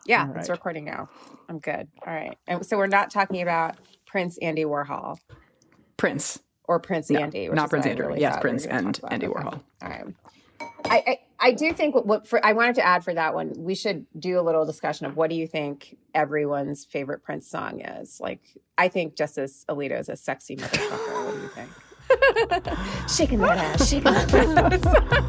Yeah, All it's right. recording now. I'm good. All right. And so we're not talking about Prince Andy Warhol Prince. or Prince No, Andy, which not is Prince what I Andrew. really Yes, thought we were Prince gonna and talk about. Andy Okay. Warhol. All right. I do think I wanted to add for that one, we should do a little discussion of what do you think everyone's favorite Prince song is? Like, I think Justice Alito is a sexy motherfucker. What do you think? Shaking that ass, shaking that ass.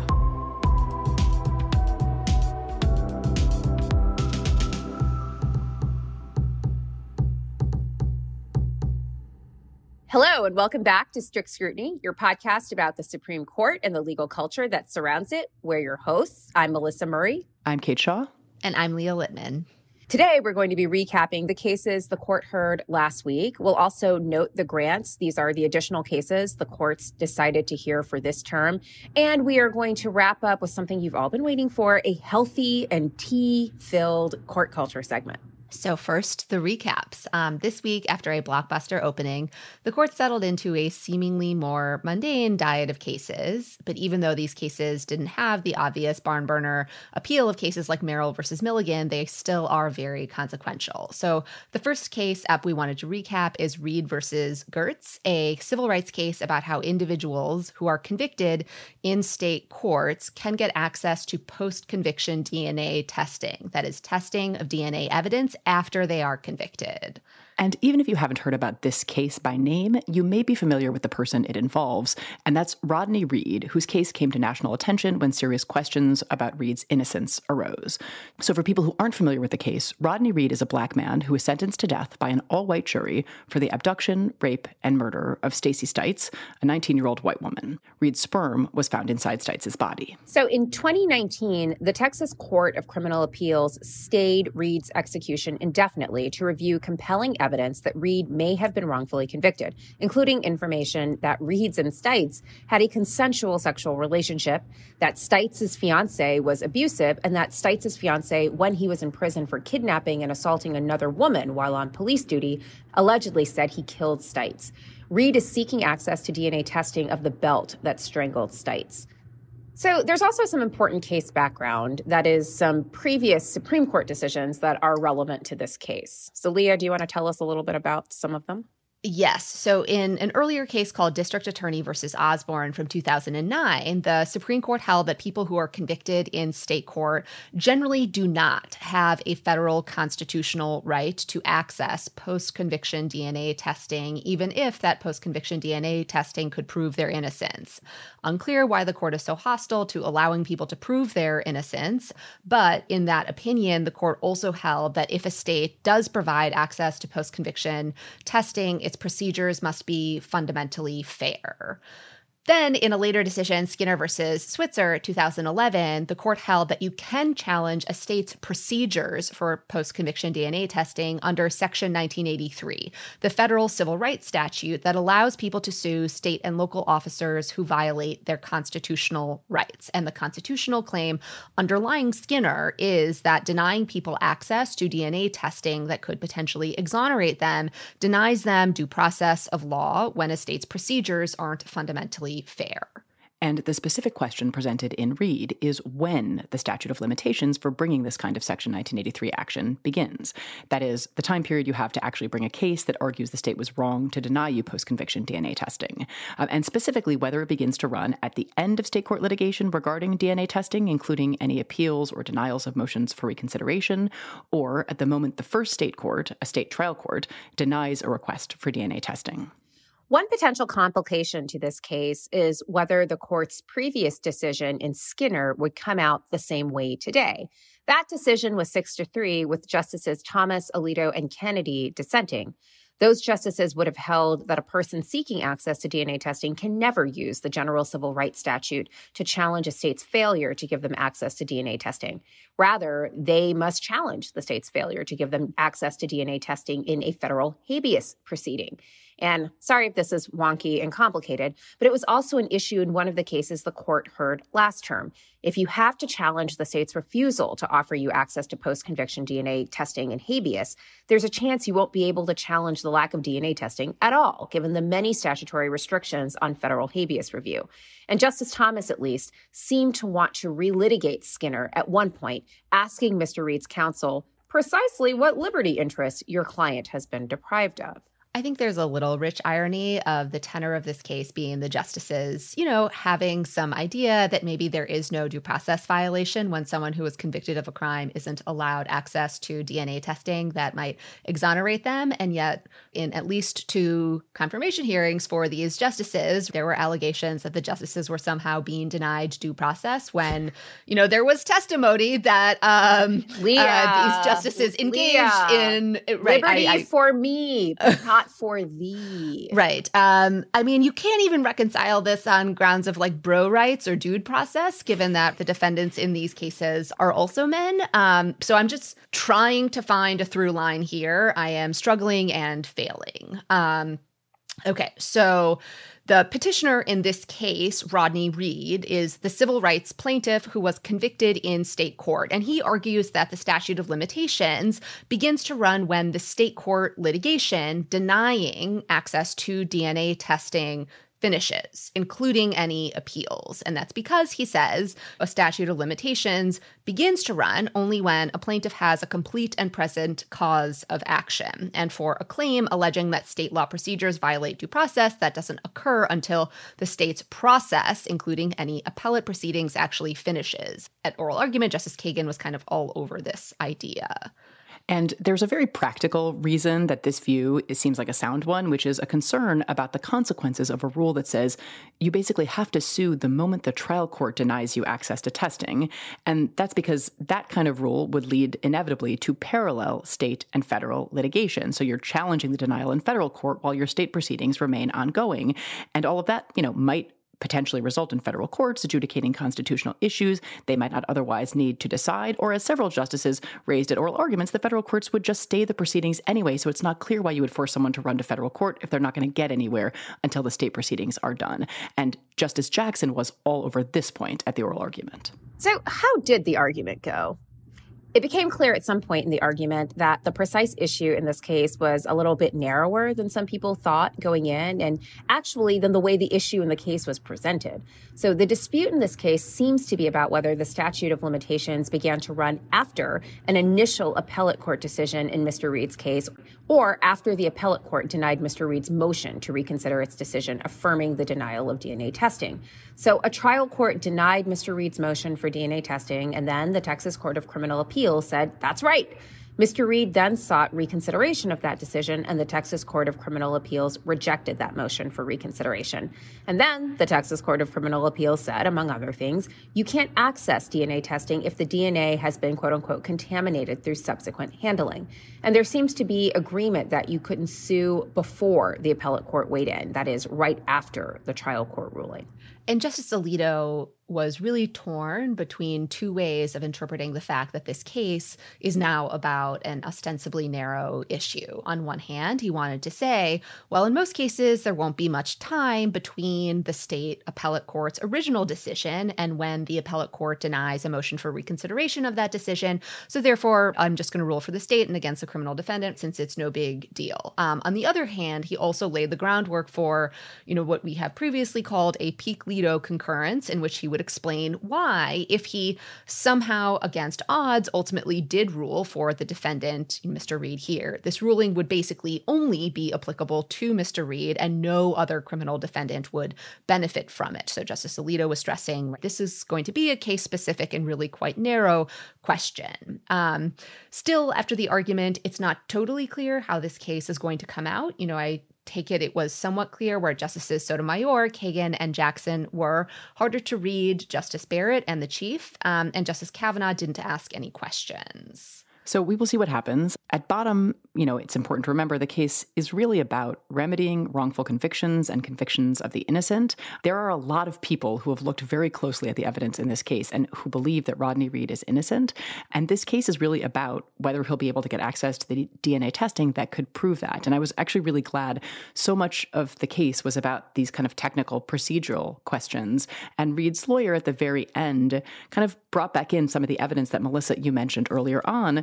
Hello, and welcome back to Strict Scrutiny, your podcast about the Supreme Court and the legal culture that surrounds it. We're your hosts. I'm Melissa Murray. I'm Kate Shaw. And I'm Leah Littman. Today, we're going to be recapping the cases the court heard last week. We'll also note the grants. These are the additional cases the courts decided to hear for this term. And we are going to wrap up with something you've all been waiting for, a healthy and tea-filled court culture segment. So first, the recaps. This week, after a blockbuster opening, the court settled into a seemingly more mundane diet of cases. But even though these cases didn't have the obvious barn burner appeal of cases like Merrill versus Milligan, they still are very consequential. So the first case up we wanted to recap is Reed versus Gertz, a civil rights case about how individuals who are convicted in state courts can get access to post-conviction DNA testing. That is, testing of DNA evidence after they are convicted. And even if you haven't heard about this case by name, you may be familiar with the person it involves, and that's Rodney Reed, whose case came to national attention when serious questions about Reed's innocence arose. So for people who aren't familiar with the case, Rodney Reed is a black man who was sentenced to death by an all-white jury for the abduction, rape, and murder of Stacey Stites, a 19-year-old white woman. Reed's sperm was found inside Stites' body. So in 2019, the Texas Court of Criminal Appeals stayed Reed's execution indefinitely to review compelling evidence that Reed may have been wrongfully convicted, including information that Reed's and Stites had a consensual sexual relationship, that Stites' fiancée was abusive, and that Stites' fiancée, when he was in prison for kidnapping and assaulting another woman while on police duty, allegedly said he killed Stites. Reed is seeking access to DNA testing of the belt that strangled Stites. So there's also some important case background, that is some previous Supreme Court decisions that are relevant to this case. So Leah, do you want to tell us a little bit about some of them? Yes. So in an earlier case called District Attorney versus Osborne from 2009, the Supreme Court held that people who are convicted in state court generally do not have a federal constitutional right to access post-conviction DNA testing, even if that post-conviction DNA testing could prove their innocence. Unclear why the court is so hostile to allowing people to prove their innocence, but in that opinion, the court also held that if a state does provide access to post-conviction testing, its procedures must be fundamentally fair. Then, in a later decision, Skinner versus Switzer, 2011, the court held that you can challenge a state's procedures for post-conviction DNA testing under Section 1983, the federal civil rights statute that allows people to sue state and local officers who violate their constitutional rights. And the constitutional claim underlying Skinner is that denying people access to DNA testing that could potentially exonerate them denies them due process of law when a state's procedures aren't fundamentally fair. And the specific question presented in Reed is when the statute of limitations for bringing this kind of Section 1983 action begins. That is, the time period you have to actually bring a case that argues the state was wrong to deny you post-conviction DNA testing. And specifically, whether it begins to run at the end of state court litigation regarding DNA testing, including any appeals or denials of motions for reconsideration, or at the moment the first state court, a state trial court, denies a request for DNA testing. One potential complication to this case is whether the court's previous decision in Skinner would come out the same way today. That decision was 6-3, with Justices Thomas, Alito, and Kennedy dissenting. Those justices would have held that a person seeking access to DNA testing can never use the general civil rights statute to challenge a state's failure to give them access to DNA testing. Rather, they must challenge the state's failure to give them access to DNA testing in a federal habeas proceeding. And sorry if this is wonky and complicated, but it was also an issue in one of the cases the court heard last term. If you have to challenge the state's refusal to offer you access to post-conviction DNA testing in habeas, there's a chance you won't be able to challenge the lack of DNA testing at all, given the many statutory restrictions on federal habeas review. And Justice Thomas, at least, seemed to want to relitigate Skinner at one point, asking Mr. Reed's counsel, precisely what liberty interest your client has been deprived of. I think there's a little rich irony of the tenor of this case being the justices, having some idea that maybe there is no due process violation when someone who was convicted of a crime isn't allowed access to DNA testing that might exonerate them. And yet, in at least 2 confirmation hearings for these justices, there were allegations that the justices were somehow being denied due process when, there was testimony that these justices engaged in liberty for me, but not for thee. Right. You can't even reconcile this on grounds of bro rights or dude process, given that the defendants in these cases are also men. So I'm just trying to find a through line here. I am struggling and failing. Okay, so the petitioner in this case, Rodney Reed, is the civil rights plaintiff who was convicted in state court. And he argues that the statute of limitations begins to run when the state court litigation denying access to DNA testing finishes, including any appeals. And that's because, he says, a statute of limitations begins to run only when a plaintiff has a complete and present cause of action. And for a claim alleging that state law procedures violate due process, that doesn't occur until the state's process, including any appellate proceedings, actually finishes. At oral argument, Justice Kagan was kind of all over this idea. And there's a very practical reason that this view seems like a sound one, which is a concern about the consequences of a rule that says you basically have to sue the moment the trial court denies you access to testing. And that's because that kind of rule would lead inevitably to parallel state and federal litigation. So you're challenging the denial in federal court while your state proceedings remain ongoing. And all of that, might potentially result in federal courts adjudicating constitutional issues they might not otherwise need to decide, or as several justices raised at oral arguments, the federal courts would just stay the proceedings anyway, so it's not clear why you would force someone to run to federal court if they're not going to get anywhere until the state proceedings are done. And Justice Jackson was all over this point at the oral argument. So how did the argument go? It became clear at some point in the argument that the precise issue in this case was a little bit narrower than some people thought going in, and actually than the way the issue in the case was presented. So the dispute in this case seems to be about whether the statute of limitations began to run after an initial appellate court decision in Mr. Reed's case, or after the appellate court denied Mr. Reed's motion to reconsider its decision affirming the denial of DNA testing. So a trial court denied Mr. Reed's motion for DNA testing, and then the Texas Court of Criminal Appeals said, that's right. Mr. Reed then sought reconsideration of that decision, and the Texas Court of Criminal Appeals rejected that motion for reconsideration. And then the Texas Court of Criminal Appeals said, among other things, you can't access DNA testing if the DNA has been, quote unquote, contaminated through subsequent handling. And there seems to be agreement that you couldn't sue before the appellate court weighed in, that is, right after the trial court ruling. And Justice Alito was really torn between 2 ways of interpreting the fact that this case is now about an ostensibly narrow issue. On one hand, he wanted to say, well, in most cases, there won't be much time between the state appellate court's original decision and when the appellate court denies a motion for reconsideration of that decision. So therefore, I'm just going to rule for the state and against the criminal defendant since it's no big deal. On the other hand, he also laid the groundwork for, what we have previously called a peak Alito concurrence, in which he would explain why, if he somehow against odds ultimately did rule for the defendant, Mr. Reed here, this ruling would basically only be applicable to Mr. Reed and no other criminal defendant would benefit from it. So Justice Alito was stressing this is going to be a case-specific and really quite narrow question. Still, after the argument, it's not totally clear how this case is going to come out. I take it was somewhat clear where Justices Sotomayor, Kagan, and Jackson were. Harder to read Justice Barrett and the Chief, and Justice Kavanaugh didn't ask any questions. So we will see what happens. At bottom, it's important to remember the case is really about remedying wrongful convictions and convictions of the innocent. There are a lot of people who have looked very closely at the evidence in this case and who believe that Rodney Reed is innocent. And this case is really about whether he'll be able to get access to the DNA testing that could prove that. And I was actually really glad so much of the case was about these kind of technical procedural questions. And Reed's lawyer at the very end kind of brought back in some of the evidence that, Melissa, you mentioned earlier on,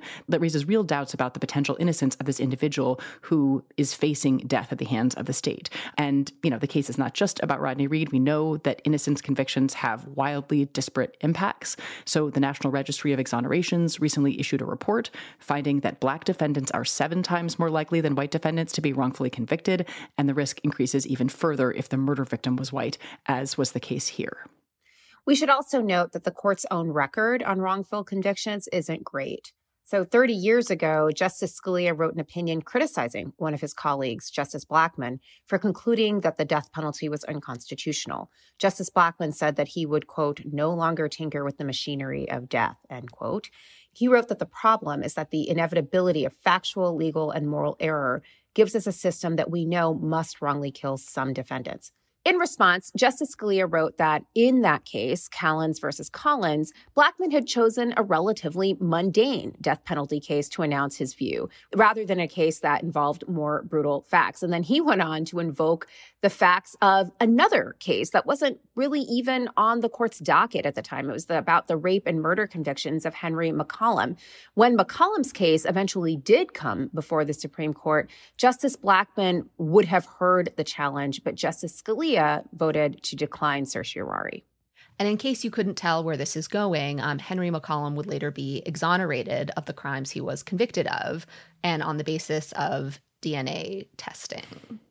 that raises real doubts about the potential innocence of this individual who is facing death at the hands of the state. And, the case is not just about Rodney Reed. We know that innocence convictions have wildly disparate impacts. So the National Registry of Exonerations recently issued a report finding that Black defendants are 7 times more likely than white defendants to be wrongfully convicted, and the risk increases even further if the murder victim was white, as was the case here. We should also note that the court's own record on wrongful convictions isn't great. So 30 years ago, Justice Scalia wrote an opinion criticizing one of his colleagues, Justice Blackmun, for concluding that the death penalty was unconstitutional. Justice Blackmun said that he would, quote, no longer tinker with the machinery of death, end quote. He wrote that the problem is that the inevitability of factual, legal, and moral error gives us a system that we know must wrongly kill some defendants. In response, Justice Scalia wrote that in that case, Callins versus Collins, Blackmun had chosen a relatively mundane death penalty case to announce his view, rather than a case that involved more brutal facts. And then he went on to invoke the facts of another case that wasn't really even on the court's docket at the time. It was about the rape and murder convictions of Henry McCollum. When McCollum's case eventually did come before the Supreme Court, Justice Blackmun would have heard the challenge, but Justice Scalia voted to decline certiorari. And in case you couldn't tell where this is going, Henry McCollum would later be exonerated of the crimes he was convicted of, and on the basis of DNA testing.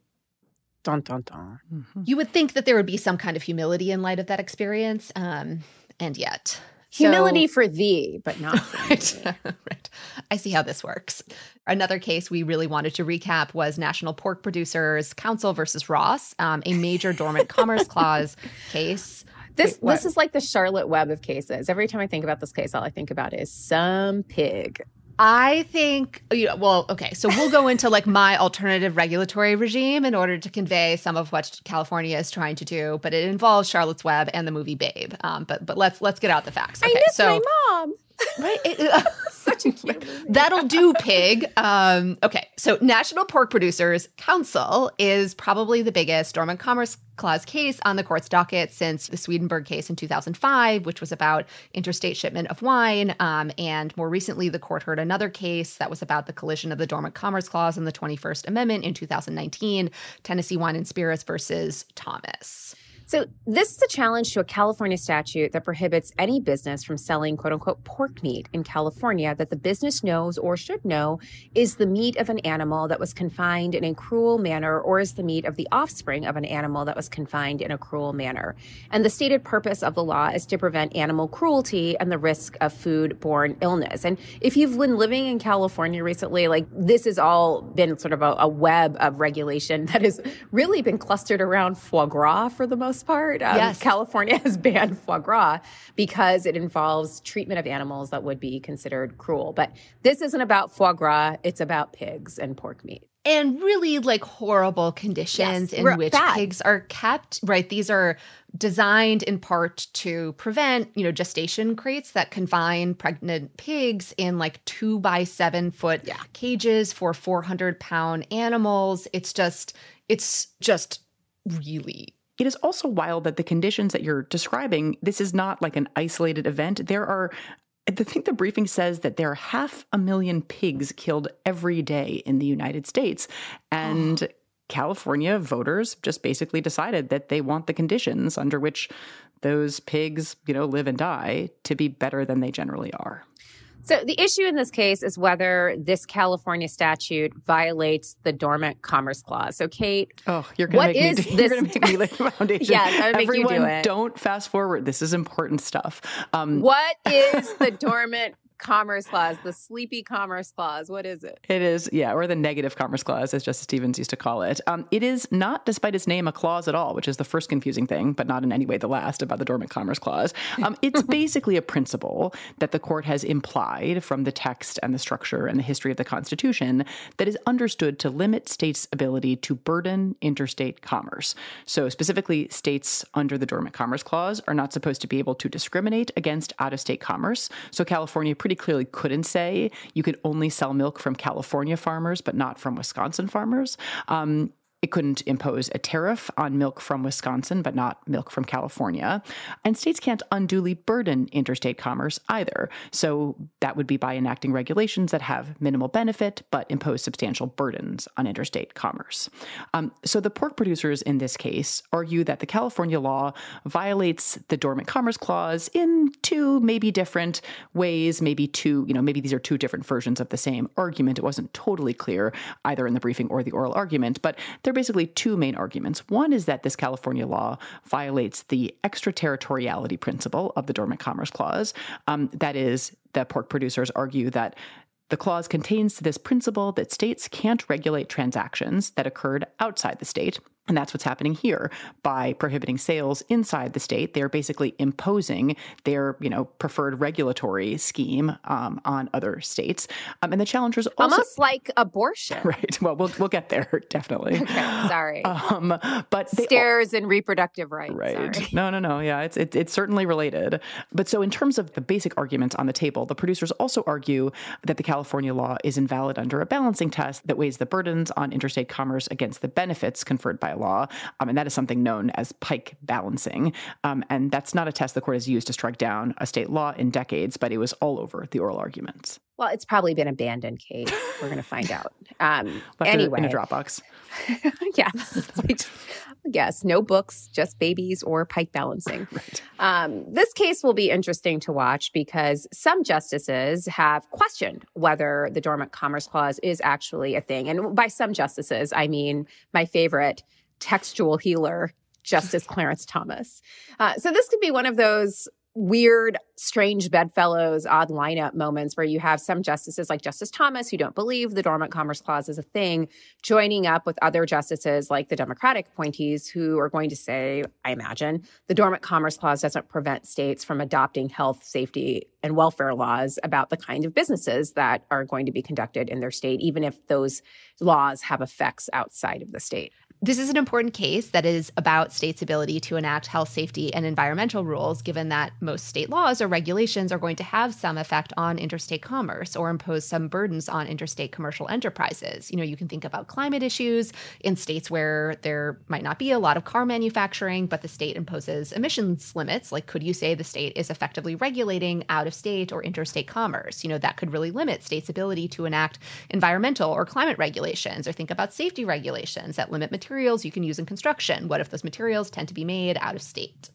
Dun, dun, dun. Mm-hmm. You would think that there would be some kind of humility in light of that experience, and yet. Humility for thee, but not for me. Right. I see how this works. Another case we really wanted to recap was National Pork Producers Council versus Ross, a major dormant commerce clause case. This is like the Charlotte Web of cases. Every time I think about this case, all I think about is some pig. I think, okay, so we'll go into like my alternative regulatory regime in order to convey some of what California is trying to do, but it involves Charlotte's Web and the movie Babe. But let's get out the facts. Okay, I miss my mom. Right? Such a cute movie. That'll do, pig. Okay, so National Pork Producers Council is probably the biggest dormant commerce clause case on the court's docket since the Swedenborg case in 2005, which was about interstate shipment of wine. And more recently, the court heard another case that was about the collision of the dormant commerce clause and the 21st Amendment in 2019, Tennessee Wine and Spirits versus Thomas. So this is a challenge to a California statute that prohibits any business from selling, quote unquote, pork meat in California that the business knows or should know is the meat of an animal that was confined in a cruel manner or is the meat of the offspring of an animal that was confined in a cruel manner. And the stated purpose of the law is to prevent animal cruelty and the risk of food-borne illness. And if you've been living in California recently, like this has all been sort of a web of regulation that has really been clustered around foie gras for the most part. Yes. California has banned foie gras because it involves treatment of animals that would be considered cruel. But this isn't about foie gras. It's about pigs and pork meat. And really like horrible conditions in which pigs are kept, right? These are designed in part to prevent, gestation crates that confine pregnant pigs in like 2-by-7 foot cages for 400-pound animals. It's just really. It is also wild that the conditions that you're describing, this is not like an isolated event. I think the briefing says that there are 500,000 pigs killed every day in the United States. And California voters just basically decided that they want the conditions under which those pigs, live and die to be better than they generally are. So the issue in this case is whether this California statute violates the Dormant Commerce Clause. So, Kate, you're going to make me lay the foundation. Yes, I would make you do it. Don't fast forward. This is important stuff. What is the Dormant Commerce Clause, the Sleepy Commerce Clause? What is it? It is, or the Negative Commerce Clause, as Justice Stevens used to call it. It is not, despite its name, a clause at all, which is the first confusing thing, but not in any way the last about the Dormant Commerce Clause. It's basically a principle that the court has implied from the text and the structure and the history of the Constitution that is understood to limit states' ability to burden interstate commerce. So specifically, states under the Dormant Commerce Clause are not supposed to be able to discriminate against out-of-state commerce. So California pretty clearly couldn't say you could only sell milk from California farmers, but not from Wisconsin farmers. It couldn't impose a tariff on milk from Wisconsin, but not milk from California. And states can't unduly burden interstate commerce either. So that would be by enacting regulations that have minimal benefit, but impose substantial burdens on interstate commerce. So the pork producers in this case argue that the California law violates the Dormant Commerce Clause in two maybe different ways, maybe these are two different versions of the same argument. It wasn't totally clear either in the briefing or the oral argument, but there are basically two main arguments. One is that this California law violates the extraterritoriality principle of the Dormant Commerce Clause. That is, the pork producers argue that the clause contains this principle that states can't regulate transactions that occurred outside the state. And that's what's happening here. By prohibiting sales inside the state, they're basically imposing their, preferred regulatory scheme on other states. And the challengers also almost like abortion, right? Well, we'll get there definitely. Okay, sorry. But stairs and reproductive rights. Right? Sorry. No. Yeah, it's certainly related. But so in terms of the basic arguments on the table, the producers also argue that the California law is invalid under a balancing test that weighs the burdens on interstate commerce against the benefits conferred by law, and that is something known as Pike balancing. And that's not a test the court has used to strike down a state law in decades, but it was all over the oral arguments. Well, it's probably been abandoned, Kate. We're going to find out. Anyway. In a Dropbox. Yes, no books, just babies or Pike balancing. Right. This case will be interesting to watch because some justices have questioned whether the Dormant Commerce Clause is actually a thing. And by some justices, I mean my favorite textual healer, Justice Clarence Thomas. So this could be one of those weird, strange bedfellows, odd lineup moments where you have some justices like Justice Thomas who don't believe the Dormant Commerce Clause is a thing, joining up with other justices like the Democratic appointees who are going to say, I imagine, the Dormant Commerce Clause doesn't prevent states from adopting health, safety, and welfare laws about the kind of businesses that are going to be conducted in their state, even if those laws have effects outside of the state. This is an important case that is about states' ability to enact health, safety, and environmental rules, given that most state laws or regulations are going to have some effect on interstate commerce or impose some burdens on interstate commercial enterprises. You can think about climate issues in states where there might not be a lot of car manufacturing, but the state imposes emissions limits. Like, could you say the state is effectively regulating out-of-state or interstate commerce? That could really limit states' ability to enact environmental or climate regulations, or think about safety regulations that limit materials you can use in construction. What if those materials tend to be made out of state?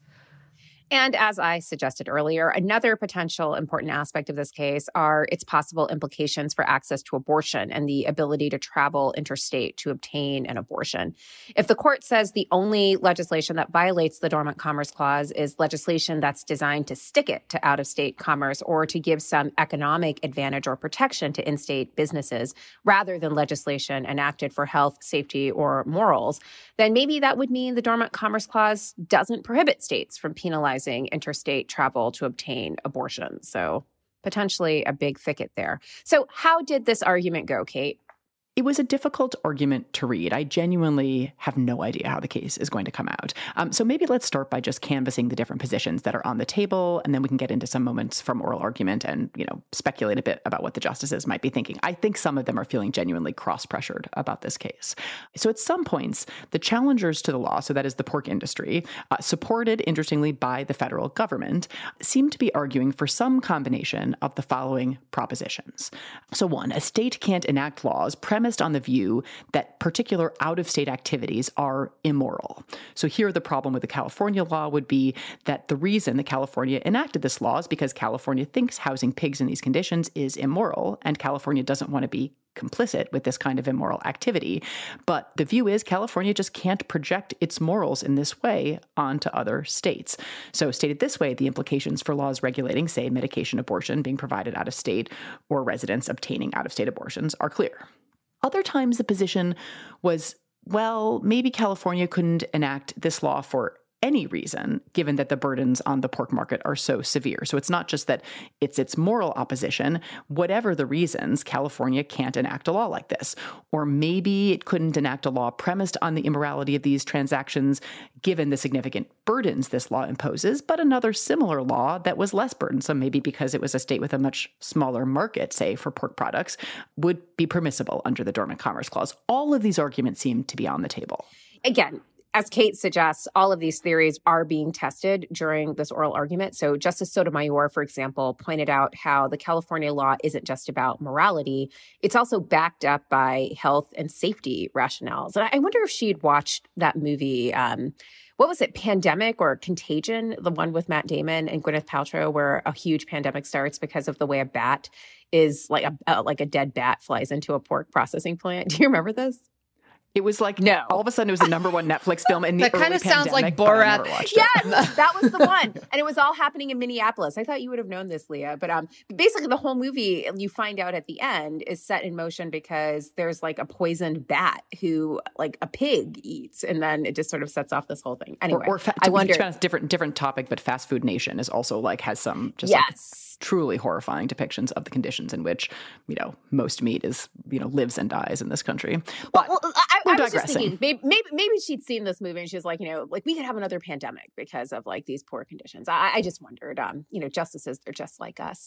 And as I suggested earlier, another potential important aspect of this case are its possible implications for access to abortion and the ability to travel interstate to obtain an abortion. If the court says the only legislation that violates the Dormant Commerce Clause is legislation that's designed to stick it to out-of-state commerce or to give some economic advantage or protection to in-state businesses rather than legislation enacted for health, safety, or morals, then maybe that would mean the Dormant Commerce Clause doesn't prohibit states from penalizing interstate travel to obtain abortion. So potentially a big thicket there. So how did this argument go, Kate? It was a difficult argument to read. I genuinely have no idea how the case is going to come out. So maybe let's start by just canvassing the different positions that are on the table, and then we can get into some moments from oral argument and, speculate a bit about what the justices might be thinking. I think some of them are feeling genuinely cross-pressured about this case. So at some points, the challengers to the law, so that is the pork industry, supported, interestingly, by the federal government, seemed to be arguing for some combination of the following propositions. So one, a state can't enact laws premised on the view that particular out-of-state activities are immoral. So here the problem with the California law would be that the reason that California enacted this law is because California thinks housing pigs in these conditions is immoral, and California doesn't want to be complicit with this kind of immoral activity. But the view is California just can't project its morals in this way onto other states. So stated this way, the implications for laws regulating, say, medication abortion being provided out of state or residents obtaining out-of-state abortions are clear. Other times the position was, well, maybe California couldn't enact this law for any reason, given that the burdens on the pork market are so severe. So it's not just that it's its moral opposition. Whatever the reasons, California can't enact a law like this. Or maybe it couldn't enact a law premised on the immorality of these transactions, given the significant burdens this law imposes, but another similar law that was less burdensome, maybe because it was a state with a much smaller market, say, for pork products, would be permissible under the Dormant Commerce Clause. All of these arguments seem to be on the table. Again, as Kate suggests, all of these theories are being tested during this oral argument. So Justice Sotomayor, for example, pointed out how the California law isn't just about morality. It's also backed up by health and safety rationales. And I wonder if she'd watched that movie, what was it, Pandemic or Contagion, the one with Matt Damon and Gwyneth Paltrow, where a huge pandemic starts because of the way a bat is like a dead bat flies into a pork processing plant. Do you remember this? It was like, no. All of a sudden it was the #1 Netflix film in the that early kind of pandemic, sounds like Borat. Yes, that was the one. And it was all happening in Minneapolis. I thought you would have known this, Leah. But basically the whole movie, you find out at the end, is set in motion because there's like a poisoned bat who like a pig eats. And then it just sort of sets off this whole thing. Anyway, I wonder. Different topic, but Fast Food Nation is also like has some just like truly horrifying depictions of the conditions in which, most meat is, lives and dies in this country. But I was just thinking, maybe she'd seen this movie and she was like, we could have another pandemic because of like these poor conditions. I just wondered, justices, they're just like us,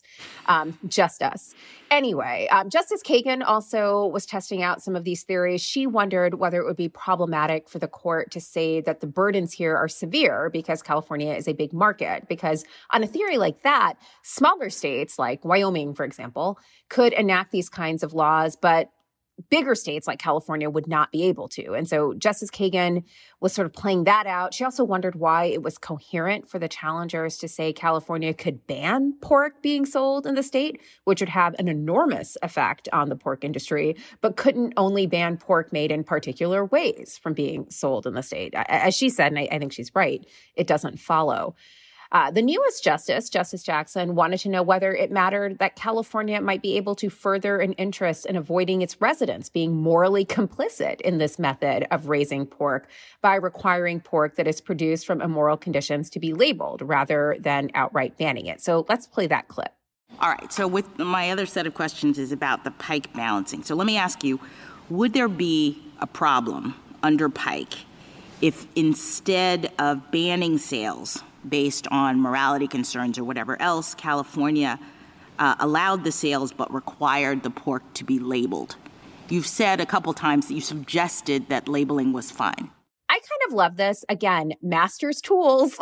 just us. Anyway, Justice Kagan also was testing out some of these theories. She wondered whether it would be problematic for the court to say that the burdens here are severe because California is a big market. Because on a theory like that, smaller states like Wyoming, for example, could enact these kinds of laws, but bigger states like California would not be able to. And so Justice Kagan was sort of playing that out. She also wondered why it was coherent for the challengers to say California could ban pork being sold in the state, which would have an enormous effect on the pork industry, but couldn't only ban pork made in particular ways from being sold in the state. As she said, and I think she's right, it doesn't follow. The newest justice, Justice Jackson, wanted to know whether it mattered that California might be able to further an interest in avoiding its residents being morally complicit in this method of raising pork by requiring pork that is produced from immoral conditions to be labeled rather than outright banning it. So let's play that clip. All right. So with my other set of questions is about the Pike balancing. So let me ask you, would there be a problem under Pike if instead of banning sales based on morality concerns or whatever else, California allowed the sales but required the pork to be labeled? You've said a couple times that you suggested that labeling was fine. I kind of love this. Again, master's tools.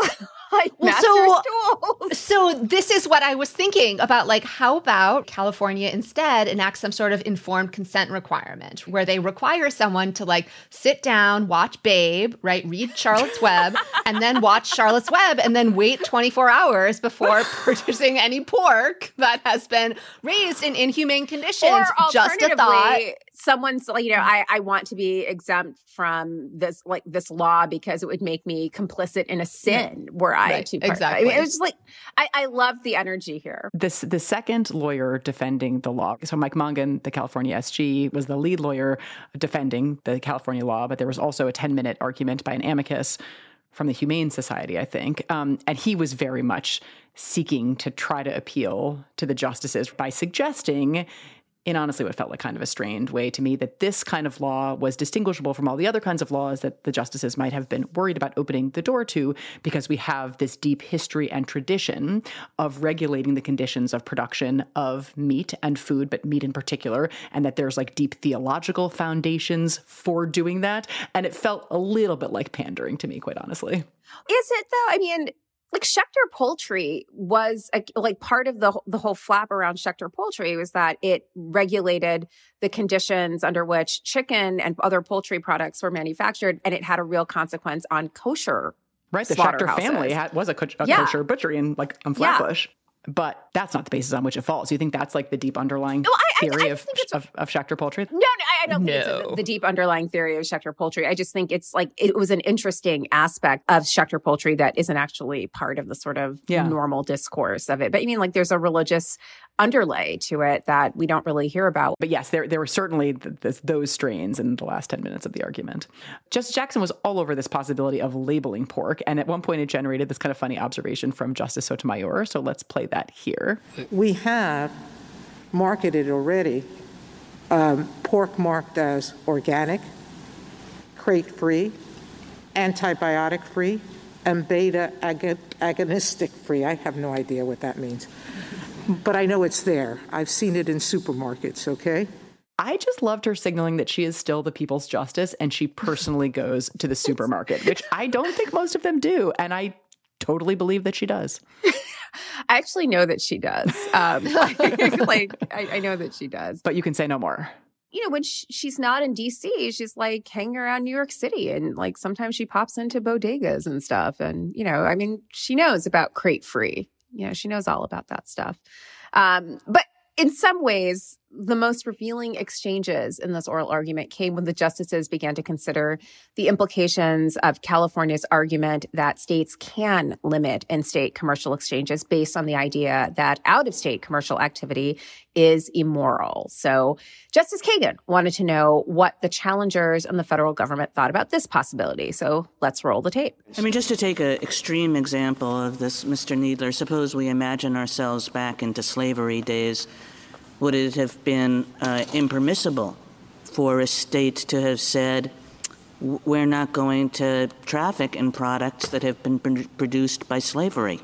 So this is what I was thinking about, like, how about California instead enact some sort of informed consent requirement where they require someone to like sit down, watch Babe, right, read Charlotte's Web, and then watch Charlotte's Web and then wait 24 hours before purchasing any pork that has been raised in inhumane conditions. Or just a thought. Someone's like, I want to be exempt from this law because it would make me complicit in a sin were I to part. Exactly. I mean, it was just like, I love the energy here. The second lawyer defending the law, so Mike Mongan, the California SG, was the lead lawyer defending the California law, but there was also a 10-minute argument by an amicus from the Humane Society, I think. And he was very much seeking to try to appeal to the justices by suggesting, in honestly what felt like kind of a strained way to me, that this kind of law was distinguishable from all the other kinds of laws that the justices might have been worried about opening the door to, because we have this deep history and tradition of regulating the conditions of production of meat and food, but meat in particular, and that there's like deep theological foundations for doing that. And it felt a little bit like pandering to me, quite honestly. Is it though? I mean, like Schechter Poultry was like part of the whole flap around Schechter Poultry was that it regulated the conditions under which chicken and other poultry products were manufactured, and it had a real consequence on kosher. Right, the Schechter family was a kosher butchery in Flatbush. But that's not the basis on which it falls. You think that's like the deep underlying theory of Schechter Poultry? No, I don't think it's the deep underlying theory of Schechter Poultry. I just think it's like it was an interesting aspect of Schechter Poultry that isn't actually part of the sort of normal discourse of it. But I mean, like there's a religious underlay to it that we don't really hear about. But yes, there were certainly those strains in the last 10 minutes of the argument. Justice Jackson was all over this possibility of labeling pork, and at one point it generated this kind of funny observation from Justice Sotomayor. So let's play that here. We have marketed already pork marked as organic, crate-free, antibiotic-free, and beta-agonistic-free. I have no idea what that means. But I know it's there. I've seen it in supermarkets, okay? I just loved her signaling that she is still the people's justice and she personally goes to the supermarket, which I don't think most of them do. And I totally believe that she does. I actually know that she does. I know that she does. But you can say no more. You know, when she's not in D.C., she's like hanging around New York City, and like sometimes she pops into bodegas and stuff. And, you know, I mean, she knows about crate free. You know, she knows all about that stuff. But in some ways, the most revealing exchanges in this oral argument came when the justices began to consider the implications of California's argument that states can limit in-state commercial exchanges based on the idea that out-of-state commercial activity is immoral. So Justice Kagan wanted to know what the challengers and the federal government thought about this possibility. So let's roll the tape. I mean, just to take an extreme example of this, Mr. Kneedler, suppose we imagine ourselves back into slavery days. Would it have been impermissible for a state to have said, we're not going to traffic in products that have been produced by slavery?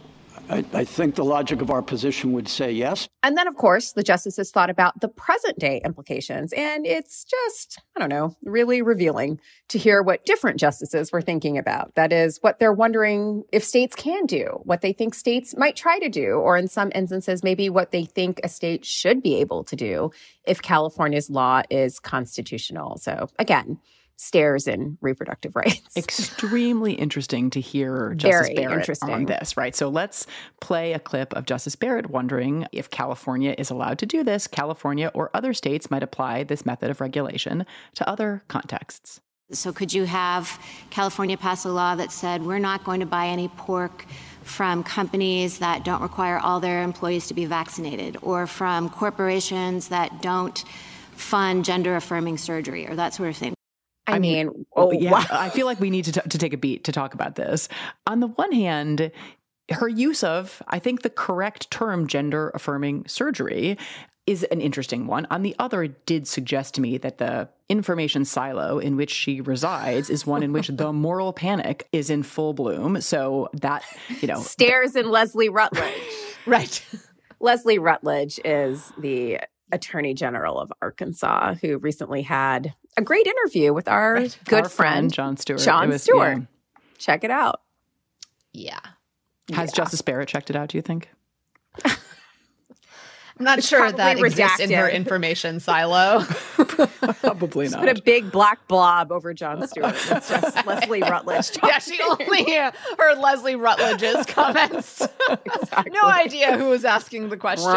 I think the logic of our position would say yes. And then, of course, the justices thought about the present day implications. And it's just, I don't know, really revealing to hear what different justices were thinking about. That is, what they're wondering if states can do, what they think states might try to do, or in some instances, maybe what they think a state should be able to do if California's law is constitutional. So again, stares in reproductive rights. Extremely interesting to hear Justice Barrett on this, right? So let's play a clip of Justice Barrett wondering if California is allowed to do this. California or other states might apply this method of regulation to other contexts. So could you have California pass a law that said we're not going to buy any pork from companies that don't require all their employees to be vaccinated, or from corporations that don't fund gender-affirming surgery, or that sort of thing? I mean, wow. I feel like we need to take a beat to talk about this. On the one hand, her use of, I think, the correct term, gender-affirming surgery, is an interesting one. On the other, it did suggest to me that the information silo in which she resides is one in which the moral panic is in full bloom. So that, you know. Stares in Leslie Rutledge. Right. Leslie Rutledge is the Attorney General of Arkansas, who recently had a great interview with our good friend, Jon Stewart. Yeah. Check it out. Yeah. Has Justice Barrett checked it out, do you think? I'm not sure that exists in her information silo. Probably not. Put a big black blob over Jon Stewart. It's just Leslie Rutledge talking. Yeah, she only heard Leslie Rutledge's comments. Exactly. No idea who was asking the questions.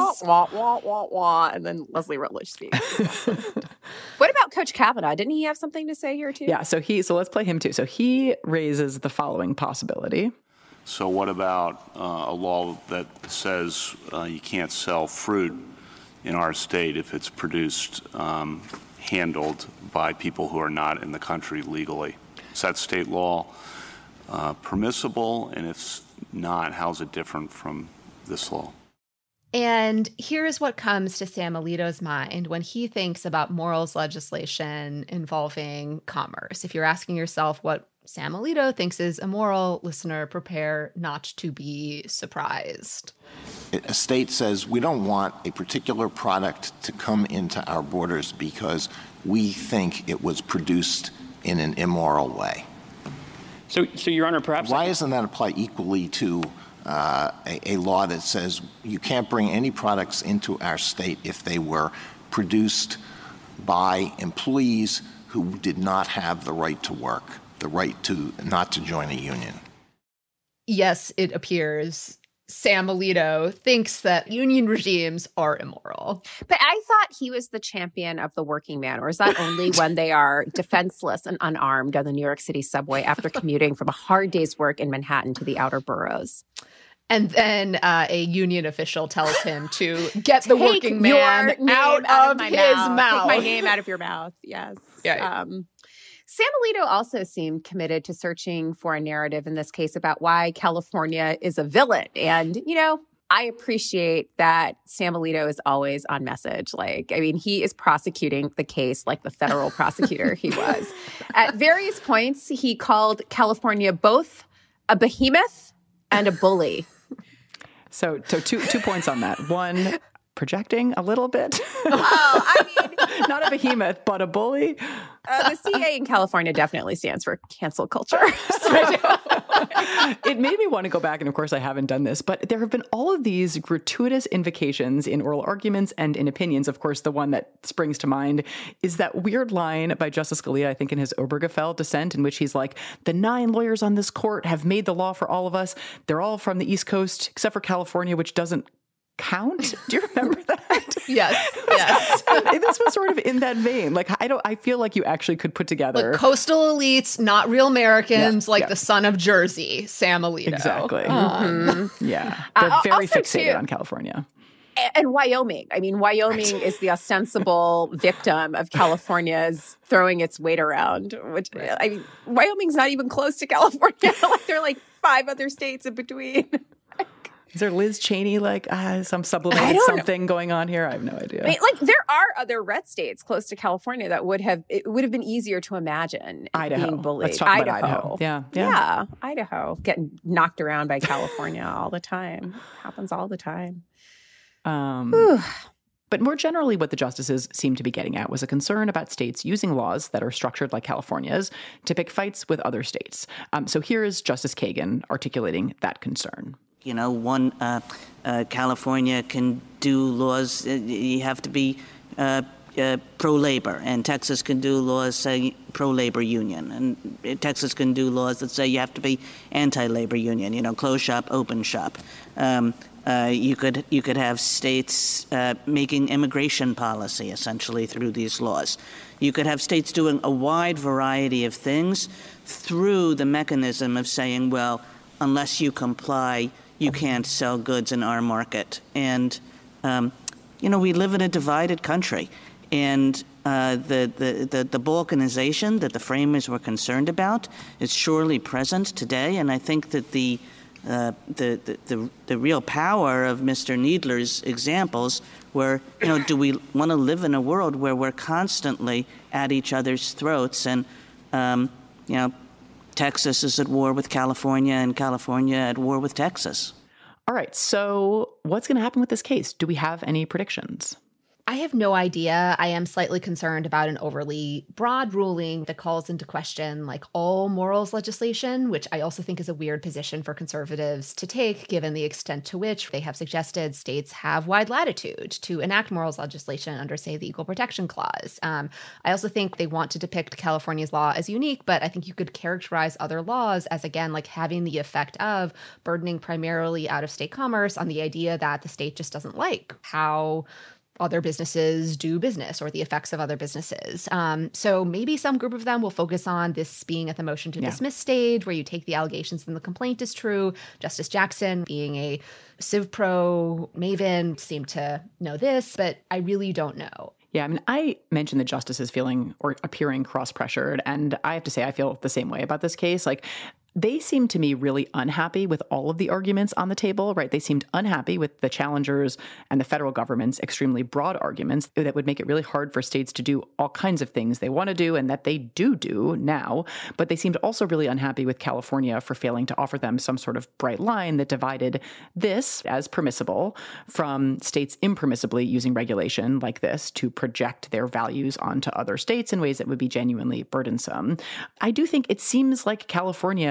And then Leslie Rutledge speaks. What about Coach Kavanaugh? Didn't he have something to say here too? Yeah, so let's play him too. So he raises the following possibility. So what about a law that says you can't sell fruit in our state if it's produced, handled by people who are not in the country legally? Is that state law permissible? And if not, how's it different from this law? And here's what comes to Sam Alito's mind when he thinks about morals legislation involving commerce. If you're asking yourself what Sam Alito thinks is immoral, listener, prepare not to be surprised. A state says we don't want a particular product to come into our borders because we think it was produced in an immoral way. So Your Honor, perhaps... Why doesn't that apply equally to a law that says you can't bring any products into our state if they were produced by employees who did not have the right to work, the right to not to join a union? Yes, it appears Sam Alito thinks that union regimes are immoral. But I thought he was the champion of the working man, or is that only when they are defenseless and unarmed on the New York City subway after commuting from a hard day's work in Manhattan to the outer boroughs? And then a union official tells him to get the working man out of his mouth. Take my name out of your mouth. Yes. Yeah. Sam Alito also seemed committed to searching for a narrative in this case about why California is a villain. And, you know, I appreciate that Sam Alito is always on message. Like, I mean, he is prosecuting the case like the federal prosecutor he was. At various points, he called California both a behemoth and a bully. So two points on that. One, projecting a little bit. Oh, I mean, not a behemoth, but a bully. The CA in California definitely stands for cancel culture. It made me want to go back, and of course I haven't done this, but there have been all of these gratuitous invocations in oral arguments and in opinions. Of course, the one that springs to mind is that weird line by Justice Scalia, I think in his Obergefell dissent, in which he's like, the 9 lawyers on this court have made the law for all of us. They're all from the East Coast, except for California, which doesn't count. Do you remember that? Yes. This was sort of in that vein. Like, I feel like you actually could put together coastal elites, not real Americans, the son of Jersey, Sam Alito. Exactly. Yeah. They're very fixated on California. And Wyoming. I mean, Wyoming is the ostensible victim of California's throwing its weight around, which, I mean, Wyoming's not even close to California. There are 5 other states in between. Is there Liz Cheney, some sublimated something going on here? I have no idea. I mean, there are other red states close to California that would have been easier to imagine being bullied. Let's talk about Idaho. Yeah, Idaho. Getting knocked around by California all the time. Happens all the time. But more generally, what the justices seemed to be getting at was a concern about states using laws that are structured like California's to pick fights with other states. So here is Justice Kagan articulating that concern. You know, California can do laws, you have to be pro-labor, and Texas can do laws saying pro-labor union, and Texas can do laws that say you have to be anti-labor union, close shop, open shop. You could have states making immigration policy essentially through these laws. You could have states doing a wide variety of things through the mechanism of saying, well, unless you comply, you can't sell goods in our market. And, we live in a divided country. And the balkanization that the framers were concerned about is surely present today. And I think that the real power of Mr. Kneedler's examples were, do we want to live in a world where we're constantly at each other's throats? And, Texas is at war with California and California at war with Texas. All right. So what's going to happen with this case? Do we have any predictions? I have no idea. I am slightly concerned about an overly broad ruling that calls into question all morals legislation, which I also think is a weird position for conservatives to take, given the extent to which they have suggested states have wide latitude to enact morals legislation under, say, the Equal Protection Clause. I also think they want to depict California's law as unique, but I think you could characterize other laws as, again, having the effect of burdening primarily out-of-state commerce on the idea that the state just doesn't like how other businesses do business or the effects of other businesses. So maybe some group of them will focus on this being at the motion to dismiss stage, where you take the allegations and the complaint is true. Justice Jackson, being a CivPro maven, seemed to know this, but I really don't know. Yeah, I mean, I mentioned the justices feeling or appearing cross-pressured, and I have to say I feel the same way about this case. They seemed to me really unhappy with all of the arguments on the table, right? They seemed unhappy with the challengers and the federal government's extremely broad arguments that would make it really hard for states to do all kinds of things they want to do and that they do now. But they seemed also really unhappy with California for failing to offer them some sort of bright line that divided this as permissible from states impermissibly using regulation like this to project their values onto other states in ways that would be genuinely burdensome. I do think it seems like California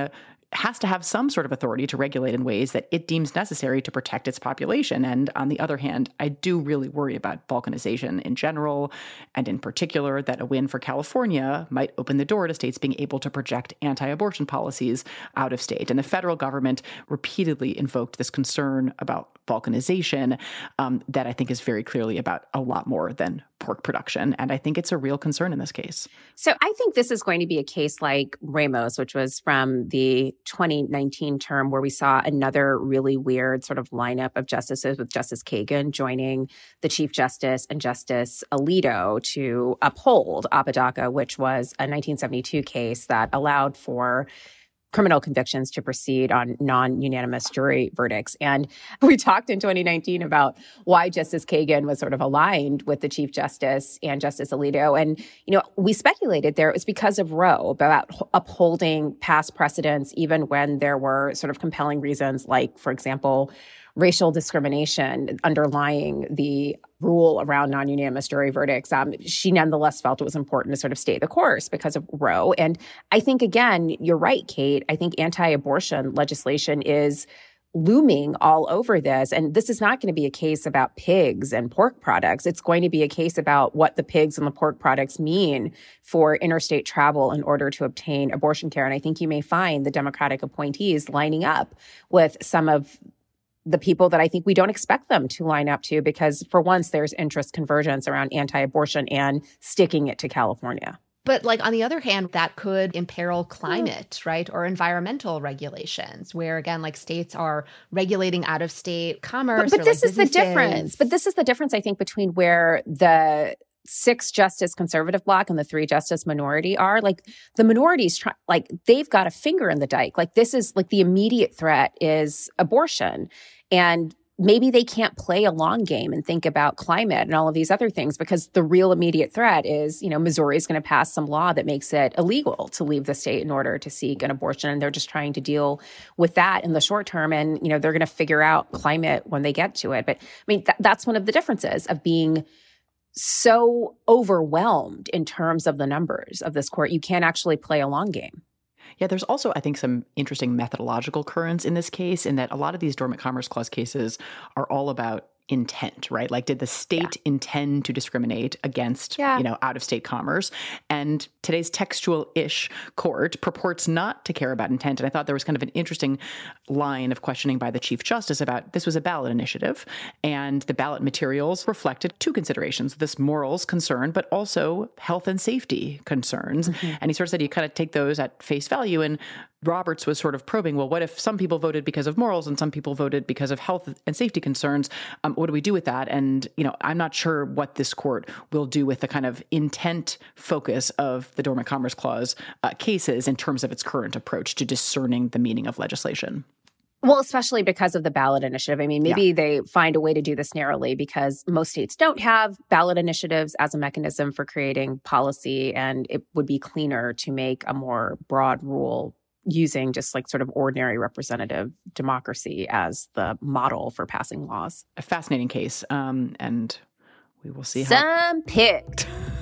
has to have some sort of authority to regulate in ways that it deems necessary to protect its population. And on the other hand, I do really worry about balkanization in general, and in particular that a win for California might open the door to states being able to project anti-abortion policies out of state. And the federal government repeatedly invoked this concern about balkanization that I think is very clearly about a lot more than pork production. And I think it's a real concern in this case. So I think this is going to be a case like Ramos, which was from the 2019 term, where we saw another really weird sort of lineup of justices, with Justice Kagan joining the Chief Justice and Justice Alito to uphold Apodaca, which was a 1972 case that allowed for criminal convictions to proceed on non-unanimous jury verdicts. And we talked in 2019 about why Justice Kagan was sort of aligned with the Chief Justice and Justice Alito. And, we speculated there it was because of Roe, about upholding past precedents, even when there were sort of compelling reasons, like, for example, racial discrimination underlying the rule around non-unanimous jury verdicts. She nonetheless felt it was important to sort of stay the course because of Roe. And I think, again, you're right, Kate. I think anti-abortion legislation is looming all over this. And this is not going to be a case about pigs and pork products. It's going to be a case about what the pigs and the pork products mean for interstate travel in order to obtain abortion care. And I think you may find the Democratic appointees lining up with some of the people that I think we don't expect them to line up to, because for once there's interest convergence around anti-abortion and sticking it to California. But on the other hand, that could imperil climate, right? Or environmental regulations where, again, states are regulating out of state commerce. But this is the difference. But this is the difference, I think, between where the 6-justice conservative bloc and the 3-justice minority are. The minorities, they've got a finger in the dike. This is the immediate threat is abortion. And maybe they can't play a long game and think about climate and all of these other things, because the real immediate threat is, Missouri is going to pass some law that makes it illegal to leave the state in order to seek an abortion. And they're just trying to deal with that in the short term. And, they're going to figure out climate when they get to it. But that's one of the differences of being so overwhelmed in terms of the numbers of this court. You can't actually play a long game. Yeah, there's also, I think, some interesting methodological currents in this case, in that a lot of these Dormant Commerce Clause cases are all about intent, right? Did the state intend to discriminate against, out-of-state commerce? And today's textual-ish court purports not to care about intent. And I thought there was kind of an interesting line of questioning by the Chief Justice about this was a ballot initiative, and the ballot materials reflected two considerations: this morals concern, but also health and safety concerns. Mm-hmm. And he sort of said you kind of take those at face value. And Roberts was sort of probing, well, what if some people voted because of morals and some people voted because of health and safety concerns? What do we do with that? And, I'm not sure what this court will do with the kind of intent focus of the Dormant Commerce Clause cases in terms of its current approach to discerning the meaning of legislation. Well, especially because of the ballot initiative. Maybe they find a way to do this narrowly, because most states don't have ballot initiatives as a mechanism for creating policy, and it would be cleaner to make a more broad rule using just sort of ordinary representative democracy as the model for passing laws. A fascinating case, and we will see Some picked.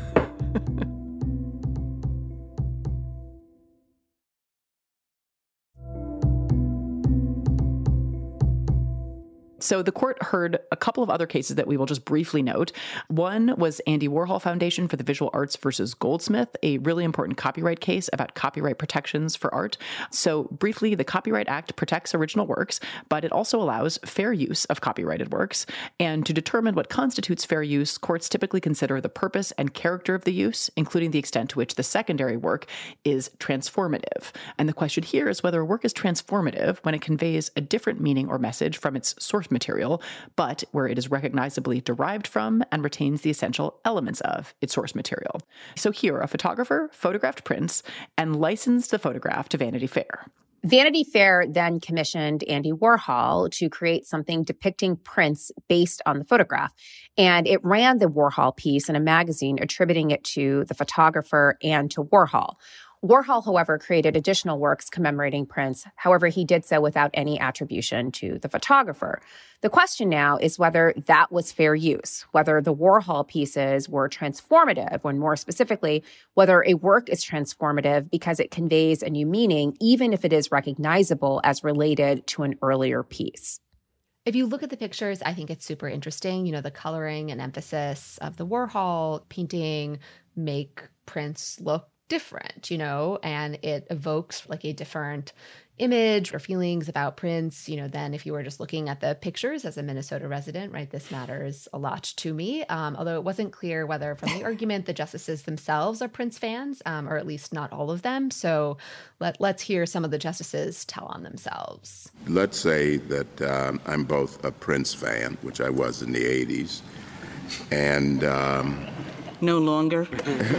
So the court heard a couple of other cases that we will just briefly note. One was Andy Warhol Foundation for the Visual Arts versus Goldsmith, a really important copyright case about copyright protections for art. So briefly, the Copyright Act protects original works, but it also allows fair use of copyrighted works. And to determine what constitutes fair use, courts typically consider the purpose and character of the use, including the extent to which the secondary work is transformative. And the question here is whether a work is transformative when it conveys a different meaning or message from its source material, but where it is recognizably derived from and retains the essential elements of its source material. So here, a photographer photographed prints and licensed the photograph to Vanity Fair. Vanity Fair then commissioned Andy Warhol to create something depicting Prince based on the photograph. And it ran the Warhol piece in a magazine, attributing it to the photographer and to Warhol. Warhol, however, created additional works commemorating Prince. However, he did so without any attribution to the photographer. The question now is whether that was fair use, whether the Warhol pieces were transformative, or more specifically, whether a work is transformative because it conveys a new meaning, even if it is recognizable as related to an earlier piece. If you look at the pictures, I think it's super interesting. You know, the coloring and emphasis of the Warhol painting make Prince look different, you know, and it evokes like a different image or feelings about Prince, you know, than if you were just looking at the pictures as a Minnesota resident, right? This matters a lot to me. Although it wasn't clear whether from the argument the justices themselves are Prince fans, or at least not all of them. So let's hear some of the justices tell on themselves. Let's say that I'm both a Prince fan, which I was in the 80s, and no longer?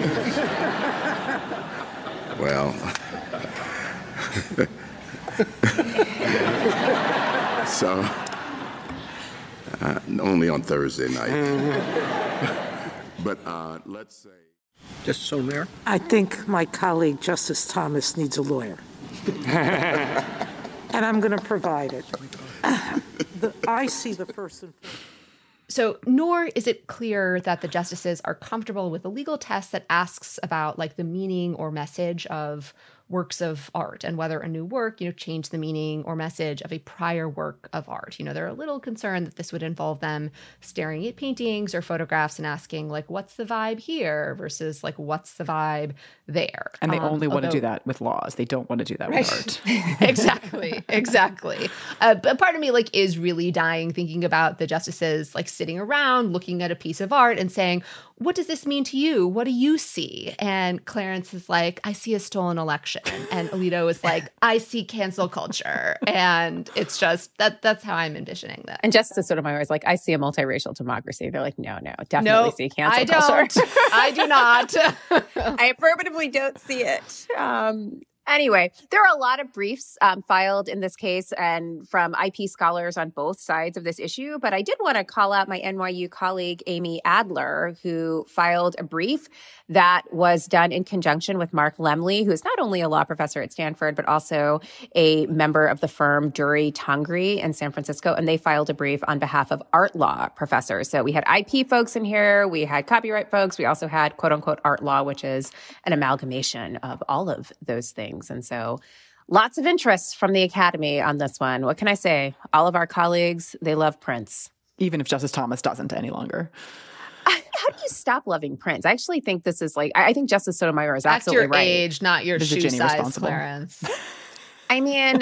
Well, so only on Thursday night. But let's say. Justice Sotomayor? I think my colleague, Justice Thomas, needs a lawyer. And I'm going to provide it. I see the first and foremost. So nor is it clear that the justices are comfortable with a legal test that asks about like the meaning or message of works of art and whether a new work, you know, changed the meaning or message of a prior work of art. You know, they're a little concerned that this would involve them staring at paintings or photographs and asking like, what's the vibe here versus like, what's the vibe there? And they only want to do that with laws. They don't want to do that with art. Exactly. But part of me like is really dying thinking about the justices like sitting around looking at a piece of art and saying, what does this mean to you? What do you see? And Clarence is like, I see a stolen election. And Alito is like, I see cancel culture. And it's just, that's how I'm envisioning that. And Justice Sotomayor is like, I see a multiracial democracy. They're like, no, definitely see cancel culture. I do not. I affirmatively don't see it. Anyway, there are a lot of briefs filed in this case and from IP scholars on both sides of this issue. But I did want to call out my NYU colleague, Amy Adler, who filed a brief that was done in conjunction with Mark Lemley, who is not only a law professor at Stanford, but also a member of the firm Dury Tangri in San Francisco. And they filed a brief on behalf of art law professors. So we had IP folks in here. We had copyright folks. We also had quote unquote art law, which is an amalgamation of all of those things. And so lots of interest from the Academy on this one. What can I say? All of our colleagues, they love Prince. Even if Justice Thomas doesn't any longer. How do you stop loving Prince? I actually think this is like, I think Justice Sotomayor is absolutely right. That's your age, not your shoe size, Clarence. I mean,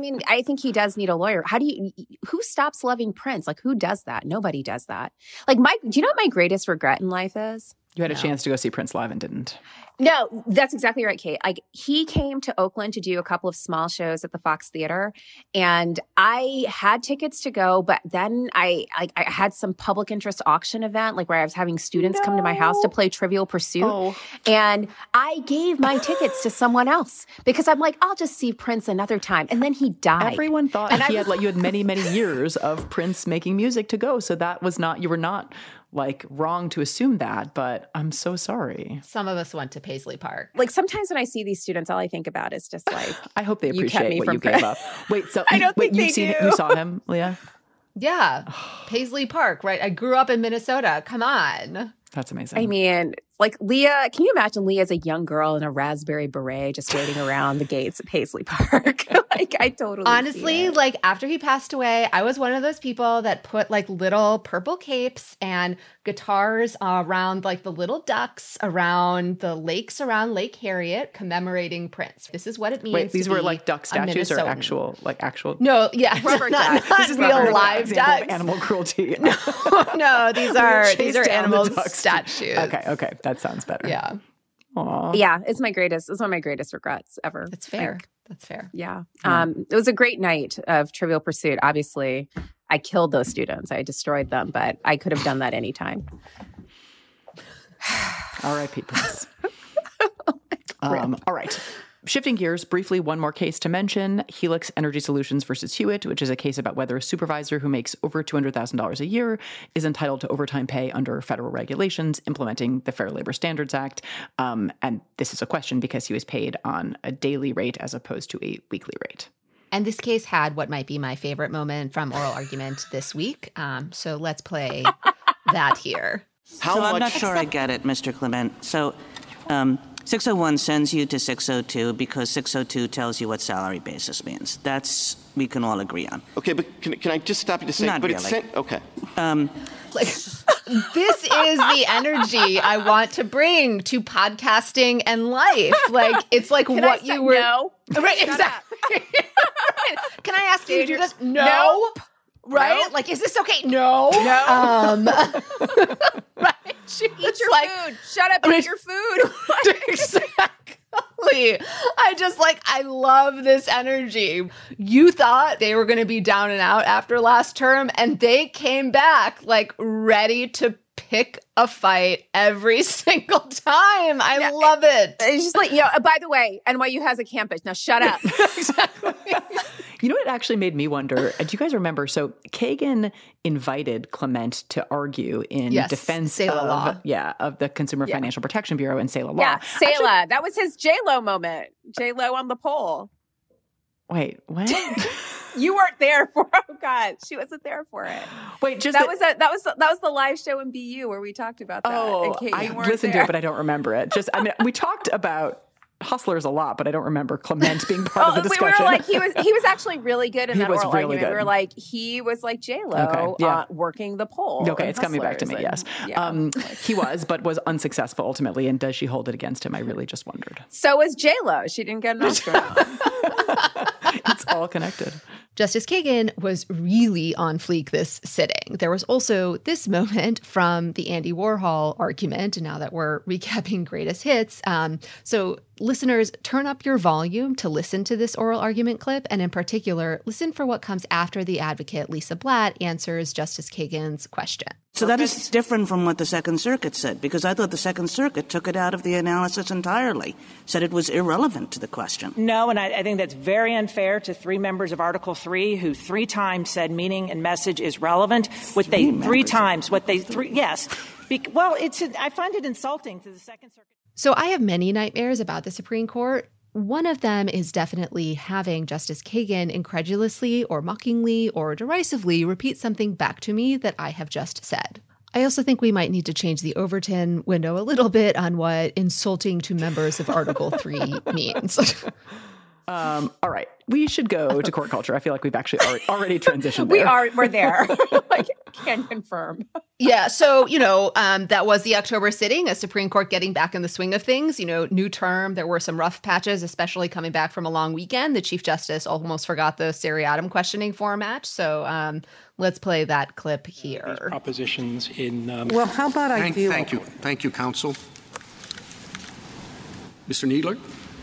I think he does need a lawyer. Who stops loving Prince? Like, who does that? Nobody does that. Like, do you know what my greatest regret in life is? You had a chance to go see Prince live and didn't. No, that's exactly right, Kate. Like, he came to Oakland to do a couple of small shows at the Fox Theater, and I had tickets to go, but then I had some public interest auction event, like where I was having students come to my house to play Trivial Pursuit, and I gave my tickets to someone else because I'm like, I'll just see Prince another time, and then he died. Everyone thought you had many, many years of Prince making music to go, so that was not, you were not like wrong to assume that, but I'm so sorry. Some of us went to Paisley Park. Like sometimes when I see these students, all I think about is just like, I hope they appreciate what you gave up. Wait, so I don't think you saw him, Leah? Yeah, Paisley Park, right? I grew up in Minnesota. Come on. That's amazing. I mean, like Leah, can you imagine Leah as a young girl in a raspberry beret just waiting around the gates at Paisley Park? Like, I totally honestly, like after he passed away, I was one of those people that put like little purple capes and guitars around like the little ducks around the lakes around Lake Harriet commemorating Prince. This is what it means. Wait, these were like duck statues or actual? No, yeah, rubber ducks. Not real live ducks. Animal cruelty. No, these are animal statues. Okay, that sounds better. Yeah. Aww. Yeah, it's one of my greatest regrets ever. That's fair. That's fair. Yeah. It was a great night of Trivial Pursuit. Obviously, I killed those students. I destroyed them, but I could have done that anytime. R.I.P. Prince. All right. Shifting gears briefly, one more case to mention, Helix Energy Solutions versus Hewitt, which is a case about whether a supervisor who makes over $200,000 a year is entitled to overtime pay under federal regulations implementing the Fair Labor Standards Act. And this is a question because he was paid on a daily rate as opposed to a weekly rate. And this case had what might be my favorite moment from oral argument this week. So let's play that here. I'm not sure I get it, Mr. Clement. So 601 sends you to 602 because 602 tells you what salary basis means. We can all agree on. Okay, but can I just stop you to say? Not but really. Okay. This is the energy I want to bring to podcasting and life. It's like Can what I say you were. No? Right, exactly. Can I ask you to do this? No. Right? Nope. Is this okay? No. Right? Eat your food. Shut up. Eat your food. Exactly. I love this energy. You thought they were going to be down and out after last term, and they came back ready to pick a fight every single time. I love it. It's just by the way, NYU has a campus. Now shut up. Exactly. You know what actually made me wonder? Do you guys remember? So Kagan invited Clement to argue in defense of the Consumer Financial Protection Bureau and Selah Law. Yeah, Selah. That was his J-Lo moment. J-Lo on the pole. Wait, what? You weren't there for. Oh God, she wasn't there for it. Wait, just that was the live show in BU where we talked about that. Oh, I listened to it, but I don't remember it. We talked about Hustlers a lot, but I don't remember Clement being part of the discussion. We were he was actually really good in that oral argument. Good. We were he was like J-Lo working the pole. Okay, it's coming back to me, yes. He was unsuccessful ultimately, and does she hold it against him? I really just wondered. So was J-Lo. She didn't get an Oscar. It's all connected. Justice Kagan was really on fleek this sitting. There was also this moment from the Andy Warhol argument, and now that we're recapping greatest hits. So listeners, turn up your volume to listen to this oral argument clip, and in particular, listen for what comes after the advocate, Lisa Blatt, answers Justice Kagan's question. So that is different from what the Second Circuit said, because I thought the Second Circuit took it out of the analysis entirely, said it was irrelevant to the question. No, and I think that's very unfair to three members of Article 3 who 3 times said meaning and message is relevant. Yes. I find it insulting to the Second Circuit. So I have many nightmares about the Supreme Court. One of them is definitely having Justice Kagan incredulously or mockingly or derisively repeat something back to me that I have just said. I also think we might need to change the Overton window a little bit on what insulting to members of Article 3 means. All right. We should go to court culture. I feel like we've actually already transitioned there. We're there. I can confirm. Yeah. So, that was the October sitting, a Supreme Court getting back in the swing of things. New term. There were some rough patches, especially coming back from a long weekend. The Chief Justice almost forgot the seriatim questioning format. So let's play that clip here. These propositions in. Well, how about I deal? Thank you, counsel. Mr. Kneedler.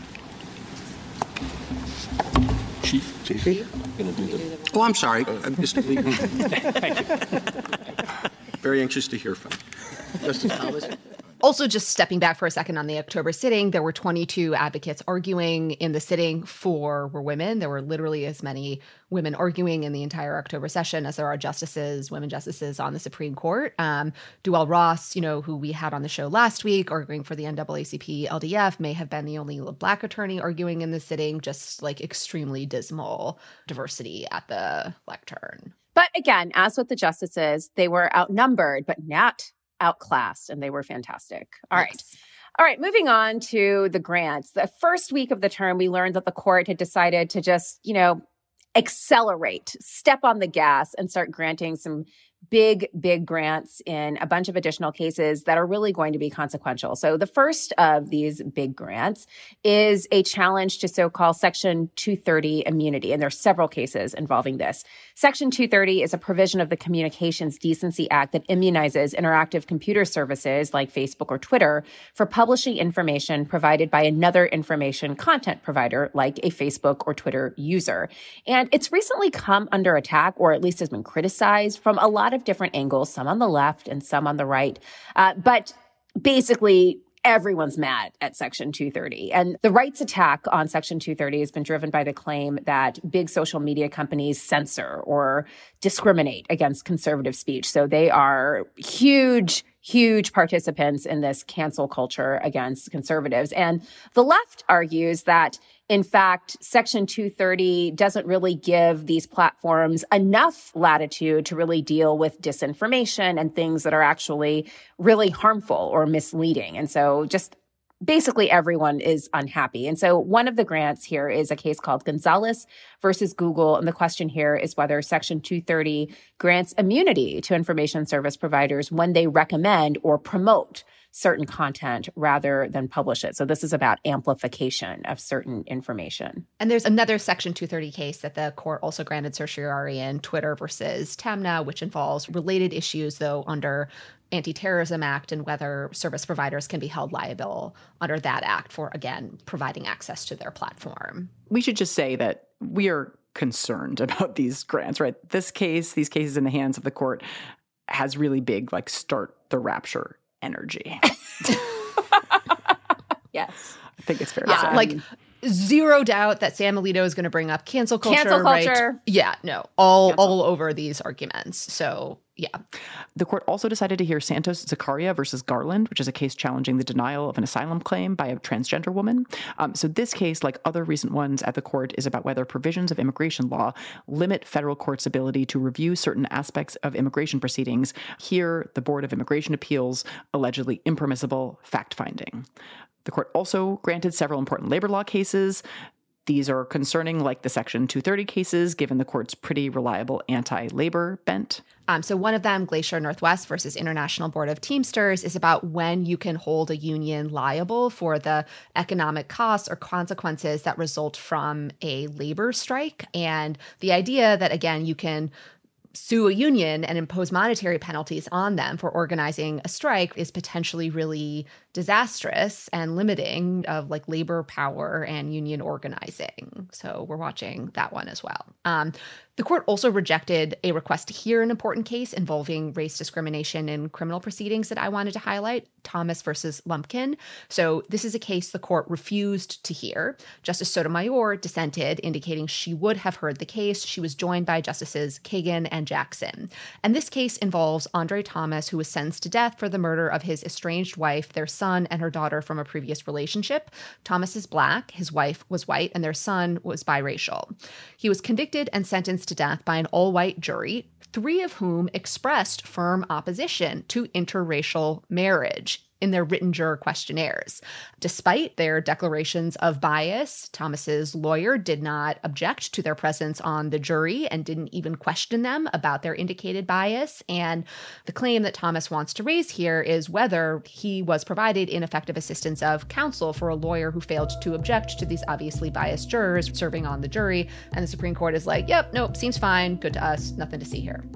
Chief. Oh, I'm sorry. Mr. Lee. Thank you. Very anxious to hear from you. Justice Thomas. Also, just stepping back for a second on the October sitting, there were 22 advocates arguing in the sitting. 4 were women. There were literally as many women arguing in the entire October session as there are women justices on the Supreme Court. Duell Ross, who we had on the show last week, arguing for the NAACP LDF, may have been the only Black attorney arguing in the sitting, just extremely dismal diversity at the lectern. But again, as with the justices, they were outnumbered, but not outclassed, and they were fantastic. All right, moving on to the grants. The first week of the term, we learned that the court had decided to just, accelerate, step on the gas, and start granting some big grants in a bunch of additional cases that are really going to be consequential. So the first of these big grants is a challenge to so-called Section 230 immunity, and there are several cases involving this. Section 230 is a provision of the Communications Decency Act that immunizes interactive computer services like Facebook or Twitter for publishing information provided by another information content provider like a Facebook or Twitter user. And it's recently come under attack, or at least has been criticized from a lot of different angles, some on the left and some on the right. But basically, everyone's mad at Section 230. And the right's attack on Section 230 has been driven by the claim that big social media companies censor or discriminate against conservative speech. So they are huge participants in this cancel culture against conservatives. And the left argues that, in fact, Section 230 doesn't really give these platforms enough latitude to really deal with disinformation and things that are actually really harmful or misleading. And so just basically everyone is unhappy. And so one of the grants here is a case called Gonzalez versus Google. And the question here is whether Section 230 grants immunity to information service providers when they recommend or promote certain content rather than publish it. So this is about amplification of certain information. And there's another Section 230 case that the court also granted certiorari in, Twitter versus Tamna, which involves related issues, though, under Anti-Terrorism Act and whether service providers can be held liable under that act for, again, providing access to their platform. We should just say that we are concerned about these grants, right? These cases in the hands of the court has really big, start the rapture energy. Yes. I think it's fair to say. Zero doubt that Sam Alito is going to bring up cancel culture. Right? Yeah, no, all over these arguments. So, yeah. The court also decided to hear Santos Zakaria versus Garland, which is a case challenging the denial of an asylum claim by a transgender woman. So this case, like other recent ones at the court, is about whether provisions of immigration law limit federal courts' ability to review certain aspects of immigration proceedings. Here, the Board of Immigration Appeals allegedly impermissible fact-finding. The court also granted several important labor law cases. These are concerning, like the Section 230 cases, given the court's pretty reliable anti-labor bent. So one of them, Glacier Northwest versus International Board of Teamsters, is about when you can hold a union liable for the economic costs or consequences that result from a labor strike. And the idea that, again, you can sue a union and impose monetary penalties on them for organizing a strike is potentially really disastrous and limiting of labor power and union organizing. So we're watching that one as well. The court also rejected a request to hear an important case involving race discrimination in criminal proceedings that I wanted to highlight, Thomas versus Lumpkin. So this is a case the court refused to hear. Justice Sotomayor dissented, indicating she would have heard the case. She was joined by Justices Kagan and Jackson. And this case involves Andre Thomas, who was sentenced to death for the murder of his estranged wife, their son, and her daughter from a previous relationship. Thomas is Black, his wife was white, and their son was biracial. He was convicted and sentenced to death by an all-white jury, 3 of whom expressed firm opposition to interracial marriage in their written juror questionnaires. Despite their declarations of bias, Thomas's lawyer did not object to their presence on the jury and didn't even question them about their indicated bias. And the claim that Thomas wants to raise here is whether he was provided ineffective assistance of counsel for a lawyer who failed to object to these obviously biased jurors serving on the jury. And the Supreme Court is like, yep, nope, seems fine, good to us, nothing to see here.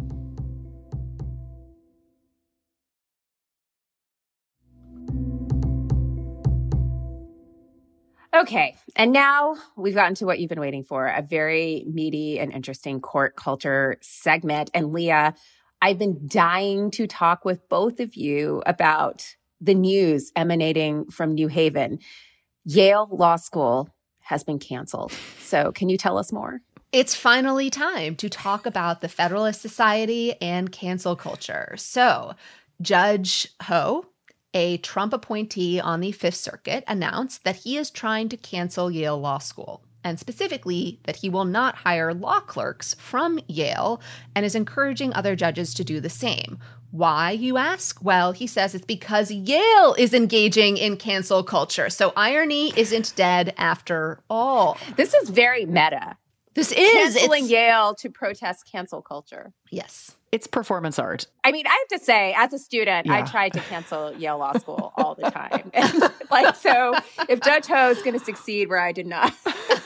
Okay, and now we've gotten to what you've been waiting for, a very meaty and interesting court culture segment. And Leah, I've been dying to talk with both of you about the news emanating from New Haven. Yale Law School has been canceled. So can you tell us more? It's finally time to talk about the Federalist Society and cancel culture. So Judge Ho, a Trump appointee on the Fifth Circuit, announced that he is trying to cancel Yale Law School, and specifically that he will not hire law clerks from Yale and is encouraging other judges to do the same. Why, you ask? Well, he says it's because Yale is engaging in cancel culture. So irony isn't dead after all. This is very meta. This is canceling Yale to protest cancel culture. Yes. It's performance art. I mean, I have to say, as a student, I tried to cancel Yale Law School all the time. And, so if Judge Ho is going to succeed where I did not,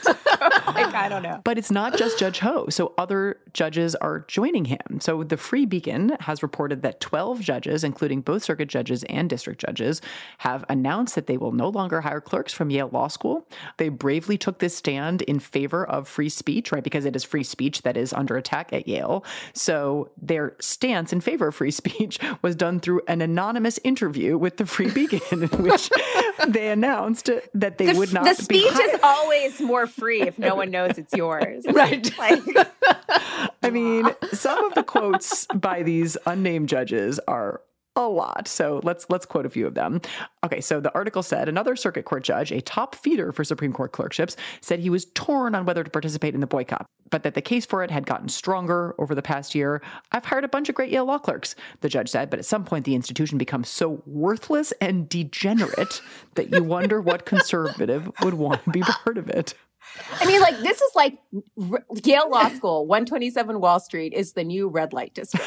I don't know. But it's not just Judge Ho. So other judges are joining him. So the Free Beacon has reported that 12 judges, including both circuit judges and district judges, have announced that they will no longer hire clerks from Yale Law School. They bravely took this stand in favor of free speech, right? Because it is free speech that is under attack at Yale. So their stance in favor of free speech was done through an anonymous interview with the Free Beacon, in which they announced that they would not be The speech hired. is always more free if no one knows it's yours. Right. I mean, some of the quotes by these unnamed judges are a lot. So let's quote a few of them. Okay, so the article said, another circuit court judge, a top feeder for Supreme Court clerkships, said he was torn on whether to participate in the boycott, but that the case for it had gotten stronger over the past year. I've hired a bunch of great Yale law clerks, the judge said, but at some point the institution becomes so worthless and degenerate that you wonder what conservative would want to be part of it. I mean, like, this is like Yale Law School, 127 Wall Street is the new red light district.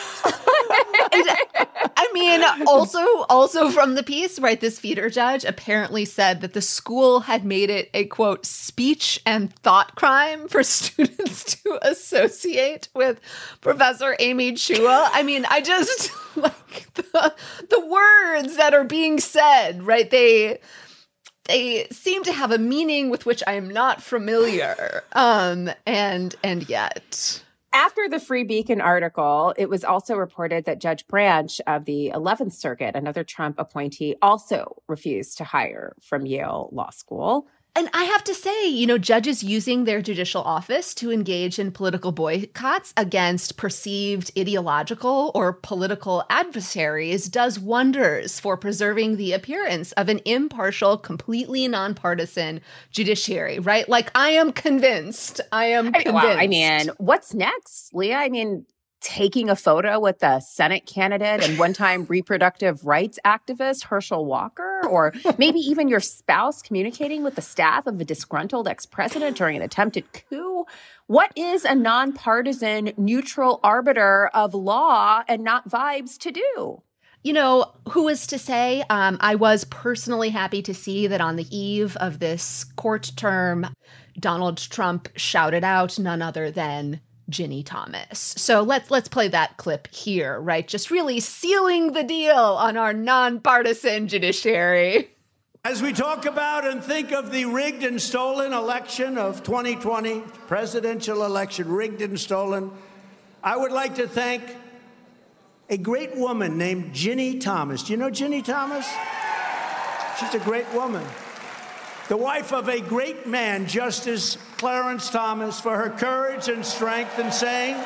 I mean, also from the piece, right, this feeder judge apparently said that the school had made it a, quote, speech and thought crime for students to associate with Professor Amy Chua. I mean, I just, like, the words that are being said, right, they seem to have a meaning with which I am not familiar, and yet... After the Free Beacon article, it was also reported that Judge Branch of the 11th Circuit, another Trump appointee, also refused to hire from Yale Law School. And I have to say, you know, judges using their judicial office to engage in political boycotts against perceived ideological or political adversaries does wonders for preserving the appearance of an impartial, completely nonpartisan judiciary, right? Like, I am convinced. Well, I mean, what's next, Leah? I mean, taking a photo with the Senate candidate and one-time reproductive rights activist Herschel Walker, or maybe even your spouse communicating with the staff of a disgruntled ex-president during an attempted coup. What is a nonpartisan, neutral arbiter of law and not vibes to do? You know, who is to say? I was personally happy to see that on the eve of this court term, Donald Trump shouted out none other than Ginny Thomas. So let's play that clip here, right? Just really sealing the deal on our nonpartisan judiciary. As we talk about and think of the rigged and stolen election of 2020, presidential election, rigged and stolen, I would like to thank a great woman named Ginny Thomas. Do you know Ginny Thomas? She's a great woman. The wife of a great man, Justice Clarence Thomas, for her courage and strength in saying,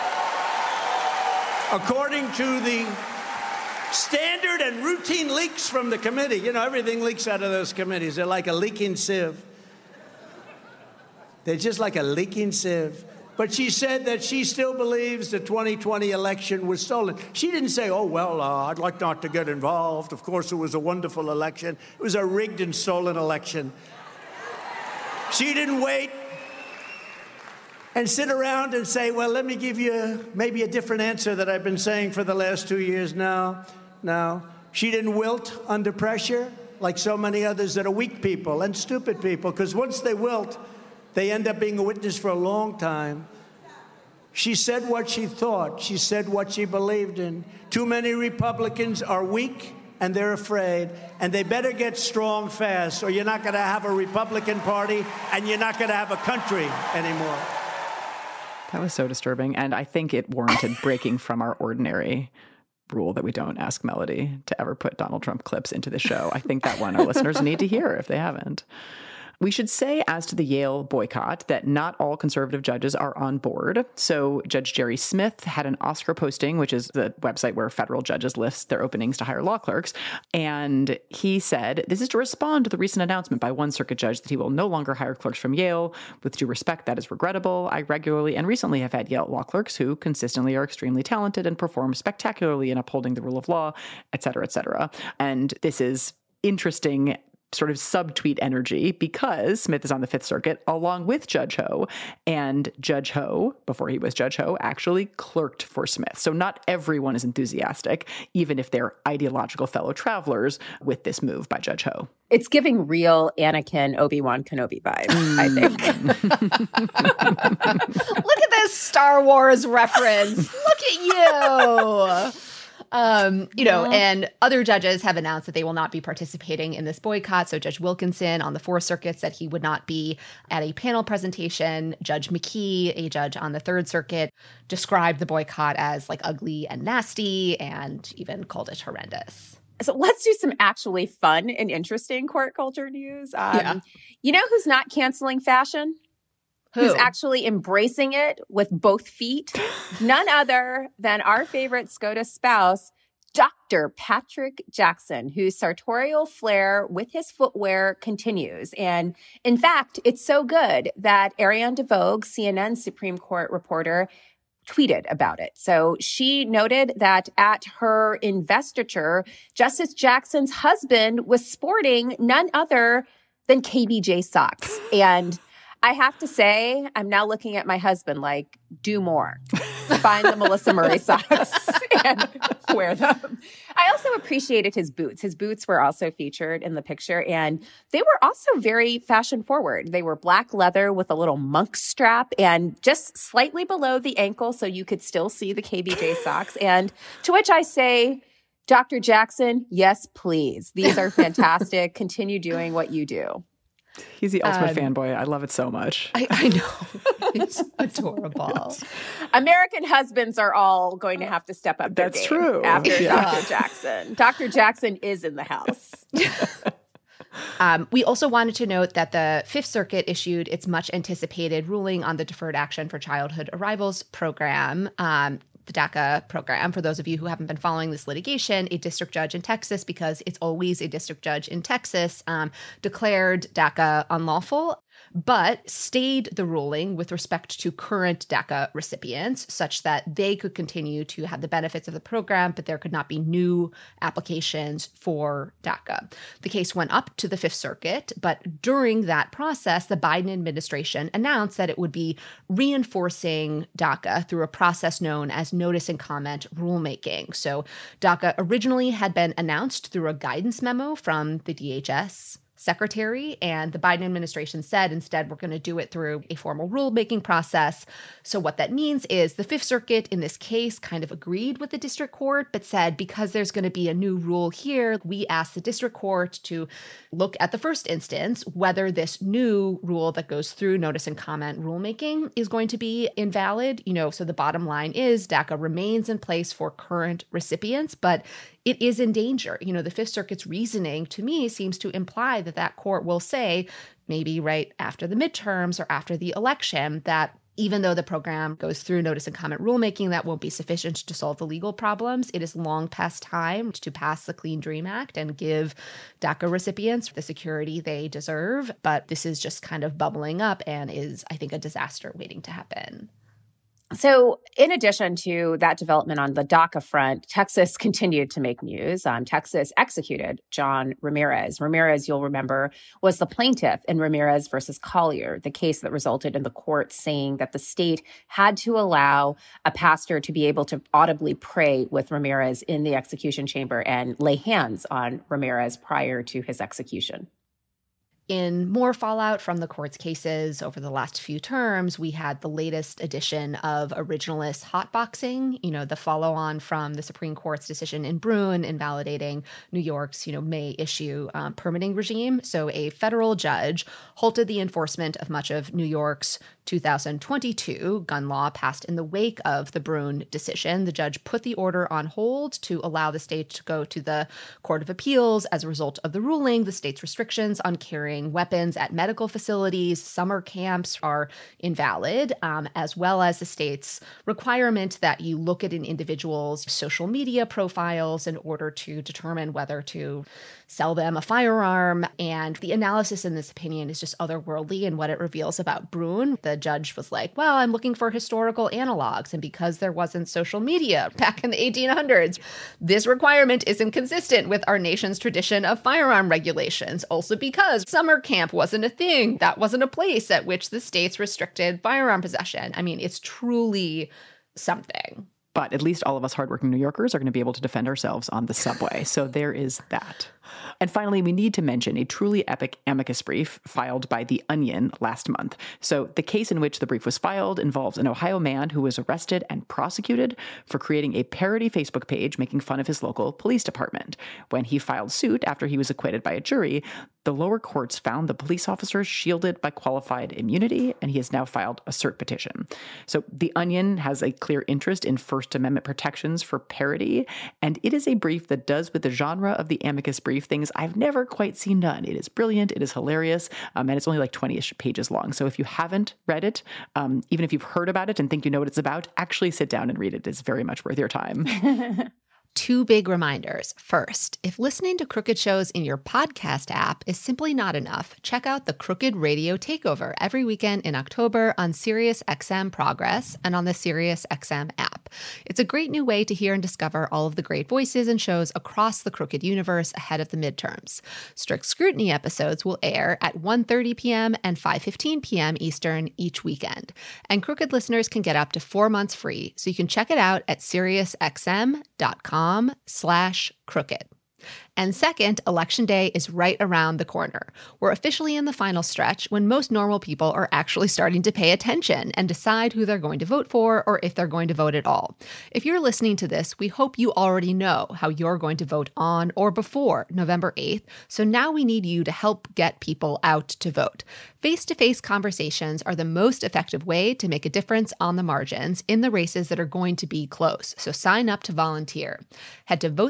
according to the standard and routine leaks from the committee, you know, everything leaks out of those committees. They're like a leaking sieve. They're just like a leaking sieve. But she said that she still believes the 2020 election was stolen. She didn't say, oh, well, I'd like not to get involved. Of course, it was a wonderful election. It was a rigged and stolen election. She didn't wait and sit around and say, well, let me give you maybe a different answer that I've been saying for the last 2 years. No. She didn't wilt under pressure like so many others that are weak people and stupid people, because once they wilt, they end up being a witness for a long time. She said what she thought. She said what she believed in. Too many Republicans are weak and they're afraid, and they better get strong fast, or you're not going to have a Republican Party and you're not going to have a country anymore. That was so disturbing, and I think it warranted breaking from our ordinary rule that we don't ask Melody to ever put Donald Trump clips into the show. I think that one our listeners need to hear if they haven't. We should say, as to the Yale boycott, that not all conservative judges are on board. So Judge Jerry Smith had an Oscar posting, which is the website where federal judges list their openings to hire law clerks. And he said, this is to respond to the recent announcement by one circuit judge that he will no longer hire clerks from Yale. With due respect, that is regrettable. I regularly and recently have had Yale law clerks who consistently are extremely talented and perform spectacularly in upholding the rule of law, et cetera, et cetera. And this is interesting sort of subtweet energy because Smith is on the Fifth Circuit along with Judge Ho. And Judge Ho, before he was Judge Ho, actually clerked for Smith. So not everyone is enthusiastic, even if they're ideological fellow travelers, with this move by Judge Ho. It's giving real Anakin Obi-Wan Kenobi vibes, I think. Look at this Star Wars reference. Look at you. And other judges have announced that they will not be participating in this boycott. So Judge Wilkinson on the Fourth Circuit said he would not be at a panel presentation. Judge McKee, a judge on the Third Circuit, described the boycott as like ugly and nasty and even called it horrendous. So let's do some actually fun and interesting court culture news. You know who's not canceling fashion? Who's actually embracing it with both feet? None other than our favorite SCOTUS spouse, Dr. Patrick Jackson, whose sartorial flair with his footwear continues. And in fact, it's so good that Ariane DeVogue, CNN's Supreme Court reporter, tweeted about it. So she noted that at her investiture, Justice Jackson's husband was sporting none other than KBJ socks. And I have to say, I'm now looking at my husband like, do more. Find the Melissa Murray socks and wear them. I also appreciated his boots. His boots were also featured in the picture, and they were also very fashion forward. They were black leather with a little monk strap and just slightly below the ankle so you could still see the KBJ socks. And to which I say, Dr. Jackson, yes, please. These are fantastic. Continue doing what you do. He's the ultimate fanboy. I love it so much. I know. It's adorable. Yes. American husbands are all going to have to step up their That's game true. after Dr. Jackson. Dr. Jackson is in the house. We also wanted to note that the Fifth Circuit issued its much anticipated ruling on the Deferred Action for Childhood Arrivals program. The DACA program. For those of you who haven't been following this litigation, a district judge in Texas, because it's always a district judge in Texas, declared DACA unlawful, but stayed the ruling with respect to current DACA recipients such that they could continue to have the benefits of the program, but there could not be new applications for DACA. The case went up to the Fifth Circuit, but during that process, the Biden administration announced that it would be reinforcing DACA through a process known as notice and comment rulemaking. So DACA originally had been announced through a guidance memo from the DHS secretary, and the Biden administration said, instead, we're going to do it through a formal rulemaking process. So what that means is the Fifth Circuit in this case kind of agreed with the district court, but said, because there's going to be a new rule here, we asked the district court to look at the first instance, whether this new rule that goes through notice and comment rulemaking is going to be invalid. So the bottom line is DACA remains in place for current recipients, but it is in danger. The Fifth Circuit's reasoning to me seems to imply that court will say, maybe right after the midterms or after the election, that even though the program goes through notice and comment rulemaking, that won't be sufficient to solve the legal problems. It is long past time to pass the Clean Dream Act and give DACA recipients the security they deserve. But this is just kind of bubbling up and is, I think, a disaster waiting to happen. So in addition to that development on the DACA front, Texas continued to make news. Texas executed John Ramirez. Ramirez, you'll remember, was the plaintiff in Ramirez versus Collier, the case that resulted in the court saying that the state had to allow a pastor to be able to audibly pray with Ramirez in the execution chamber and lay hands on Ramirez prior to his execution. In more fallout from the court's cases over the last few terms, we had the latest edition of originalist hotboxing, the follow-on from the Supreme Court's decision in Bruen invalidating New York's, May issue permitting regime. So a federal judge halted the enforcement of much of New York's 2022 gun law passed in the wake of the Bruen decision. The judge put the order on hold to allow the state to go to the Court of Appeals. As a result of the ruling, the state's restrictions on carrying weapons at medical facilities, summer camps are invalid, as well as the state's requirement that you look at an individual's social media profiles in order to determine whether to sell them a firearm. And the analysis in this opinion is just otherworldly in what it reveals about Bruen. The judge was like, well, I'm looking for historical analogs. And because there wasn't social media back in the 1800s, this requirement isn't consistent with our nation's tradition of firearm regulations. Also because summer camp wasn't a thing. That wasn't a place at which the states restricted firearm possession. I mean, it's truly something. But at least all of us hardworking New Yorkers are going to be able to defend ourselves on the subway. So there is that. And finally, we need to mention a truly epic amicus brief filed by The Onion last month. So the case in which the brief was filed involves an Ohio man who was arrested and prosecuted for creating a parody Facebook page making fun of his local police department. When he filed suit after he was acquitted by a jury, the lower courts found the police officers shielded by qualified immunity, and he has now filed a cert petition. So The Onion has a clear interest in First Amendment protections for parody, and it is a brief that does with the genre of the amicus brief things I've never quite seen done. It is brilliant, it is hilarious, and it's only like 20-ish pages long. So if you haven't read it, even if you've heard about it and think you know what it's about, actually sit down and read it. It's very much worth your time. Two big reminders. First, if listening to Crooked shows in your podcast app is simply not enough, check out the Crooked Radio Takeover every weekend in October on SiriusXM Progress and on the SiriusXM app. It's a great new way to hear and discover all of the great voices and shows across the Crooked universe ahead of the midterms. Strict Scrutiny episodes will air at 1:30 p.m. and 5:15 p.m. Eastern each weekend. And Crooked listeners can get up to 4 months free, so you can check it out at SiriusXM.com/crooked. And second, Election Day is right around the corner. We're officially in the final stretch when most normal people are actually starting to pay attention and decide who they're going to vote for or if they're going to vote at all. If you're listening to this, we hope you already know how you're going to vote on or before November 8th. So now we need you to help get people out to vote. Face-to-face conversations are the most effective way to make a difference on the margins in the races that are going to be close. So sign up to volunteer. Head to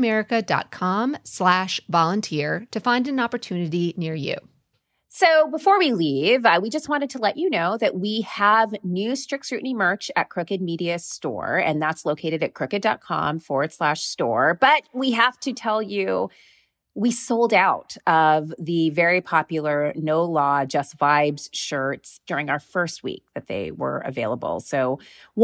votesaveamerica.com/volunteer to find an opportunity near you. So before we leave, we just wanted to let you know that we have new Strict Scrutiny merch at Crooked Media Store, and that's located at crooked.com/store. But we have to tell you, we sold out of the very popular No Law, Just Vibes shirts during our first week that they were available. So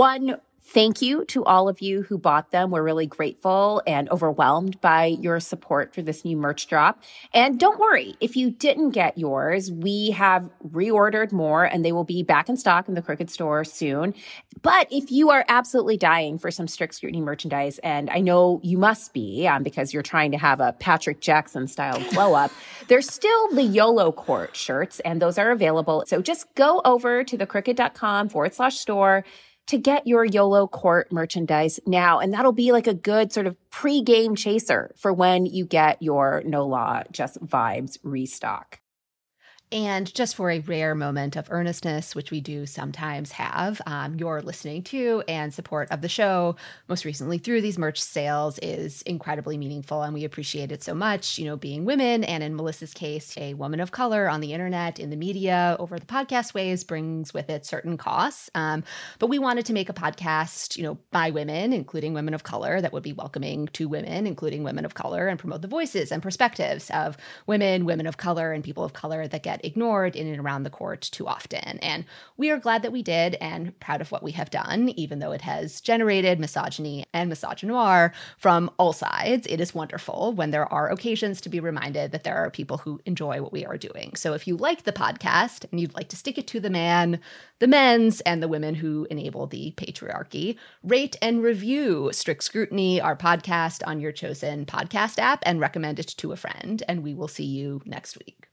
thank you to all of you who bought them. We're really grateful and overwhelmed by your support for this new merch drop. And don't worry, if you didn't get yours, we have reordered more and they will be back in stock in the Crooked store soon. But if you are absolutely dying for some Strict Scrutiny merchandise, and I know you must be because you're trying to have a Patrick Jackson style glow up, there's still the YOLO Court shirts and those are available. So just go over to the crooked.com/store to get your YOLO Court merchandise now. And that'll be like a good sort of pre-game chaser for when you get your No Law, Just Vibes restock. And just for a rare moment of earnestness, which we do sometimes have, your listening to and support of the show, most recently through these merch sales, is incredibly meaningful, and we appreciate it so much. You know, being women, and in Melissa's case, a woman of color on the internet, in the media, over the podcast ways, brings with it certain costs. But we wanted to make a podcast, by women, including women of color, that would be welcoming to women, including women of color, and promote the voices and perspectives of women, women of color, and people of color that get ignored in and around the court too often. And we are glad that we did and proud of what we have done, even though it has generated misogyny and misogynoir from all sides. It is wonderful when there are occasions to be reminded that there are people who enjoy what we are doing. So if you like the podcast and you'd like to stick it to the man, the men's, and the women who enable the patriarchy, rate and review Strict Scrutiny, our podcast, on your chosen podcast app and recommend it to a friend. And we will see you next week.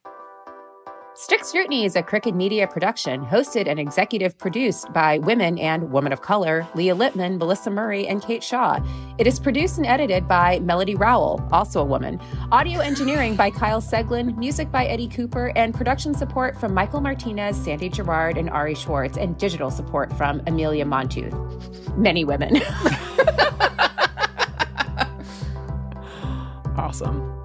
Strict Scrutiny is a Crooked Media production, hosted and executive produced by women and women of color, Leah Lippman, Melissa Murray, and Kate Shaw. It is produced and edited by Melody Rowell, also a woman. Audio engineering by Kyle Seglin, music by Eddie Cooper, and production support from Michael Martinez, Sandy Girard, and Ari Schwartz, and digital support from Amelia Montooth. Many women. Awesome.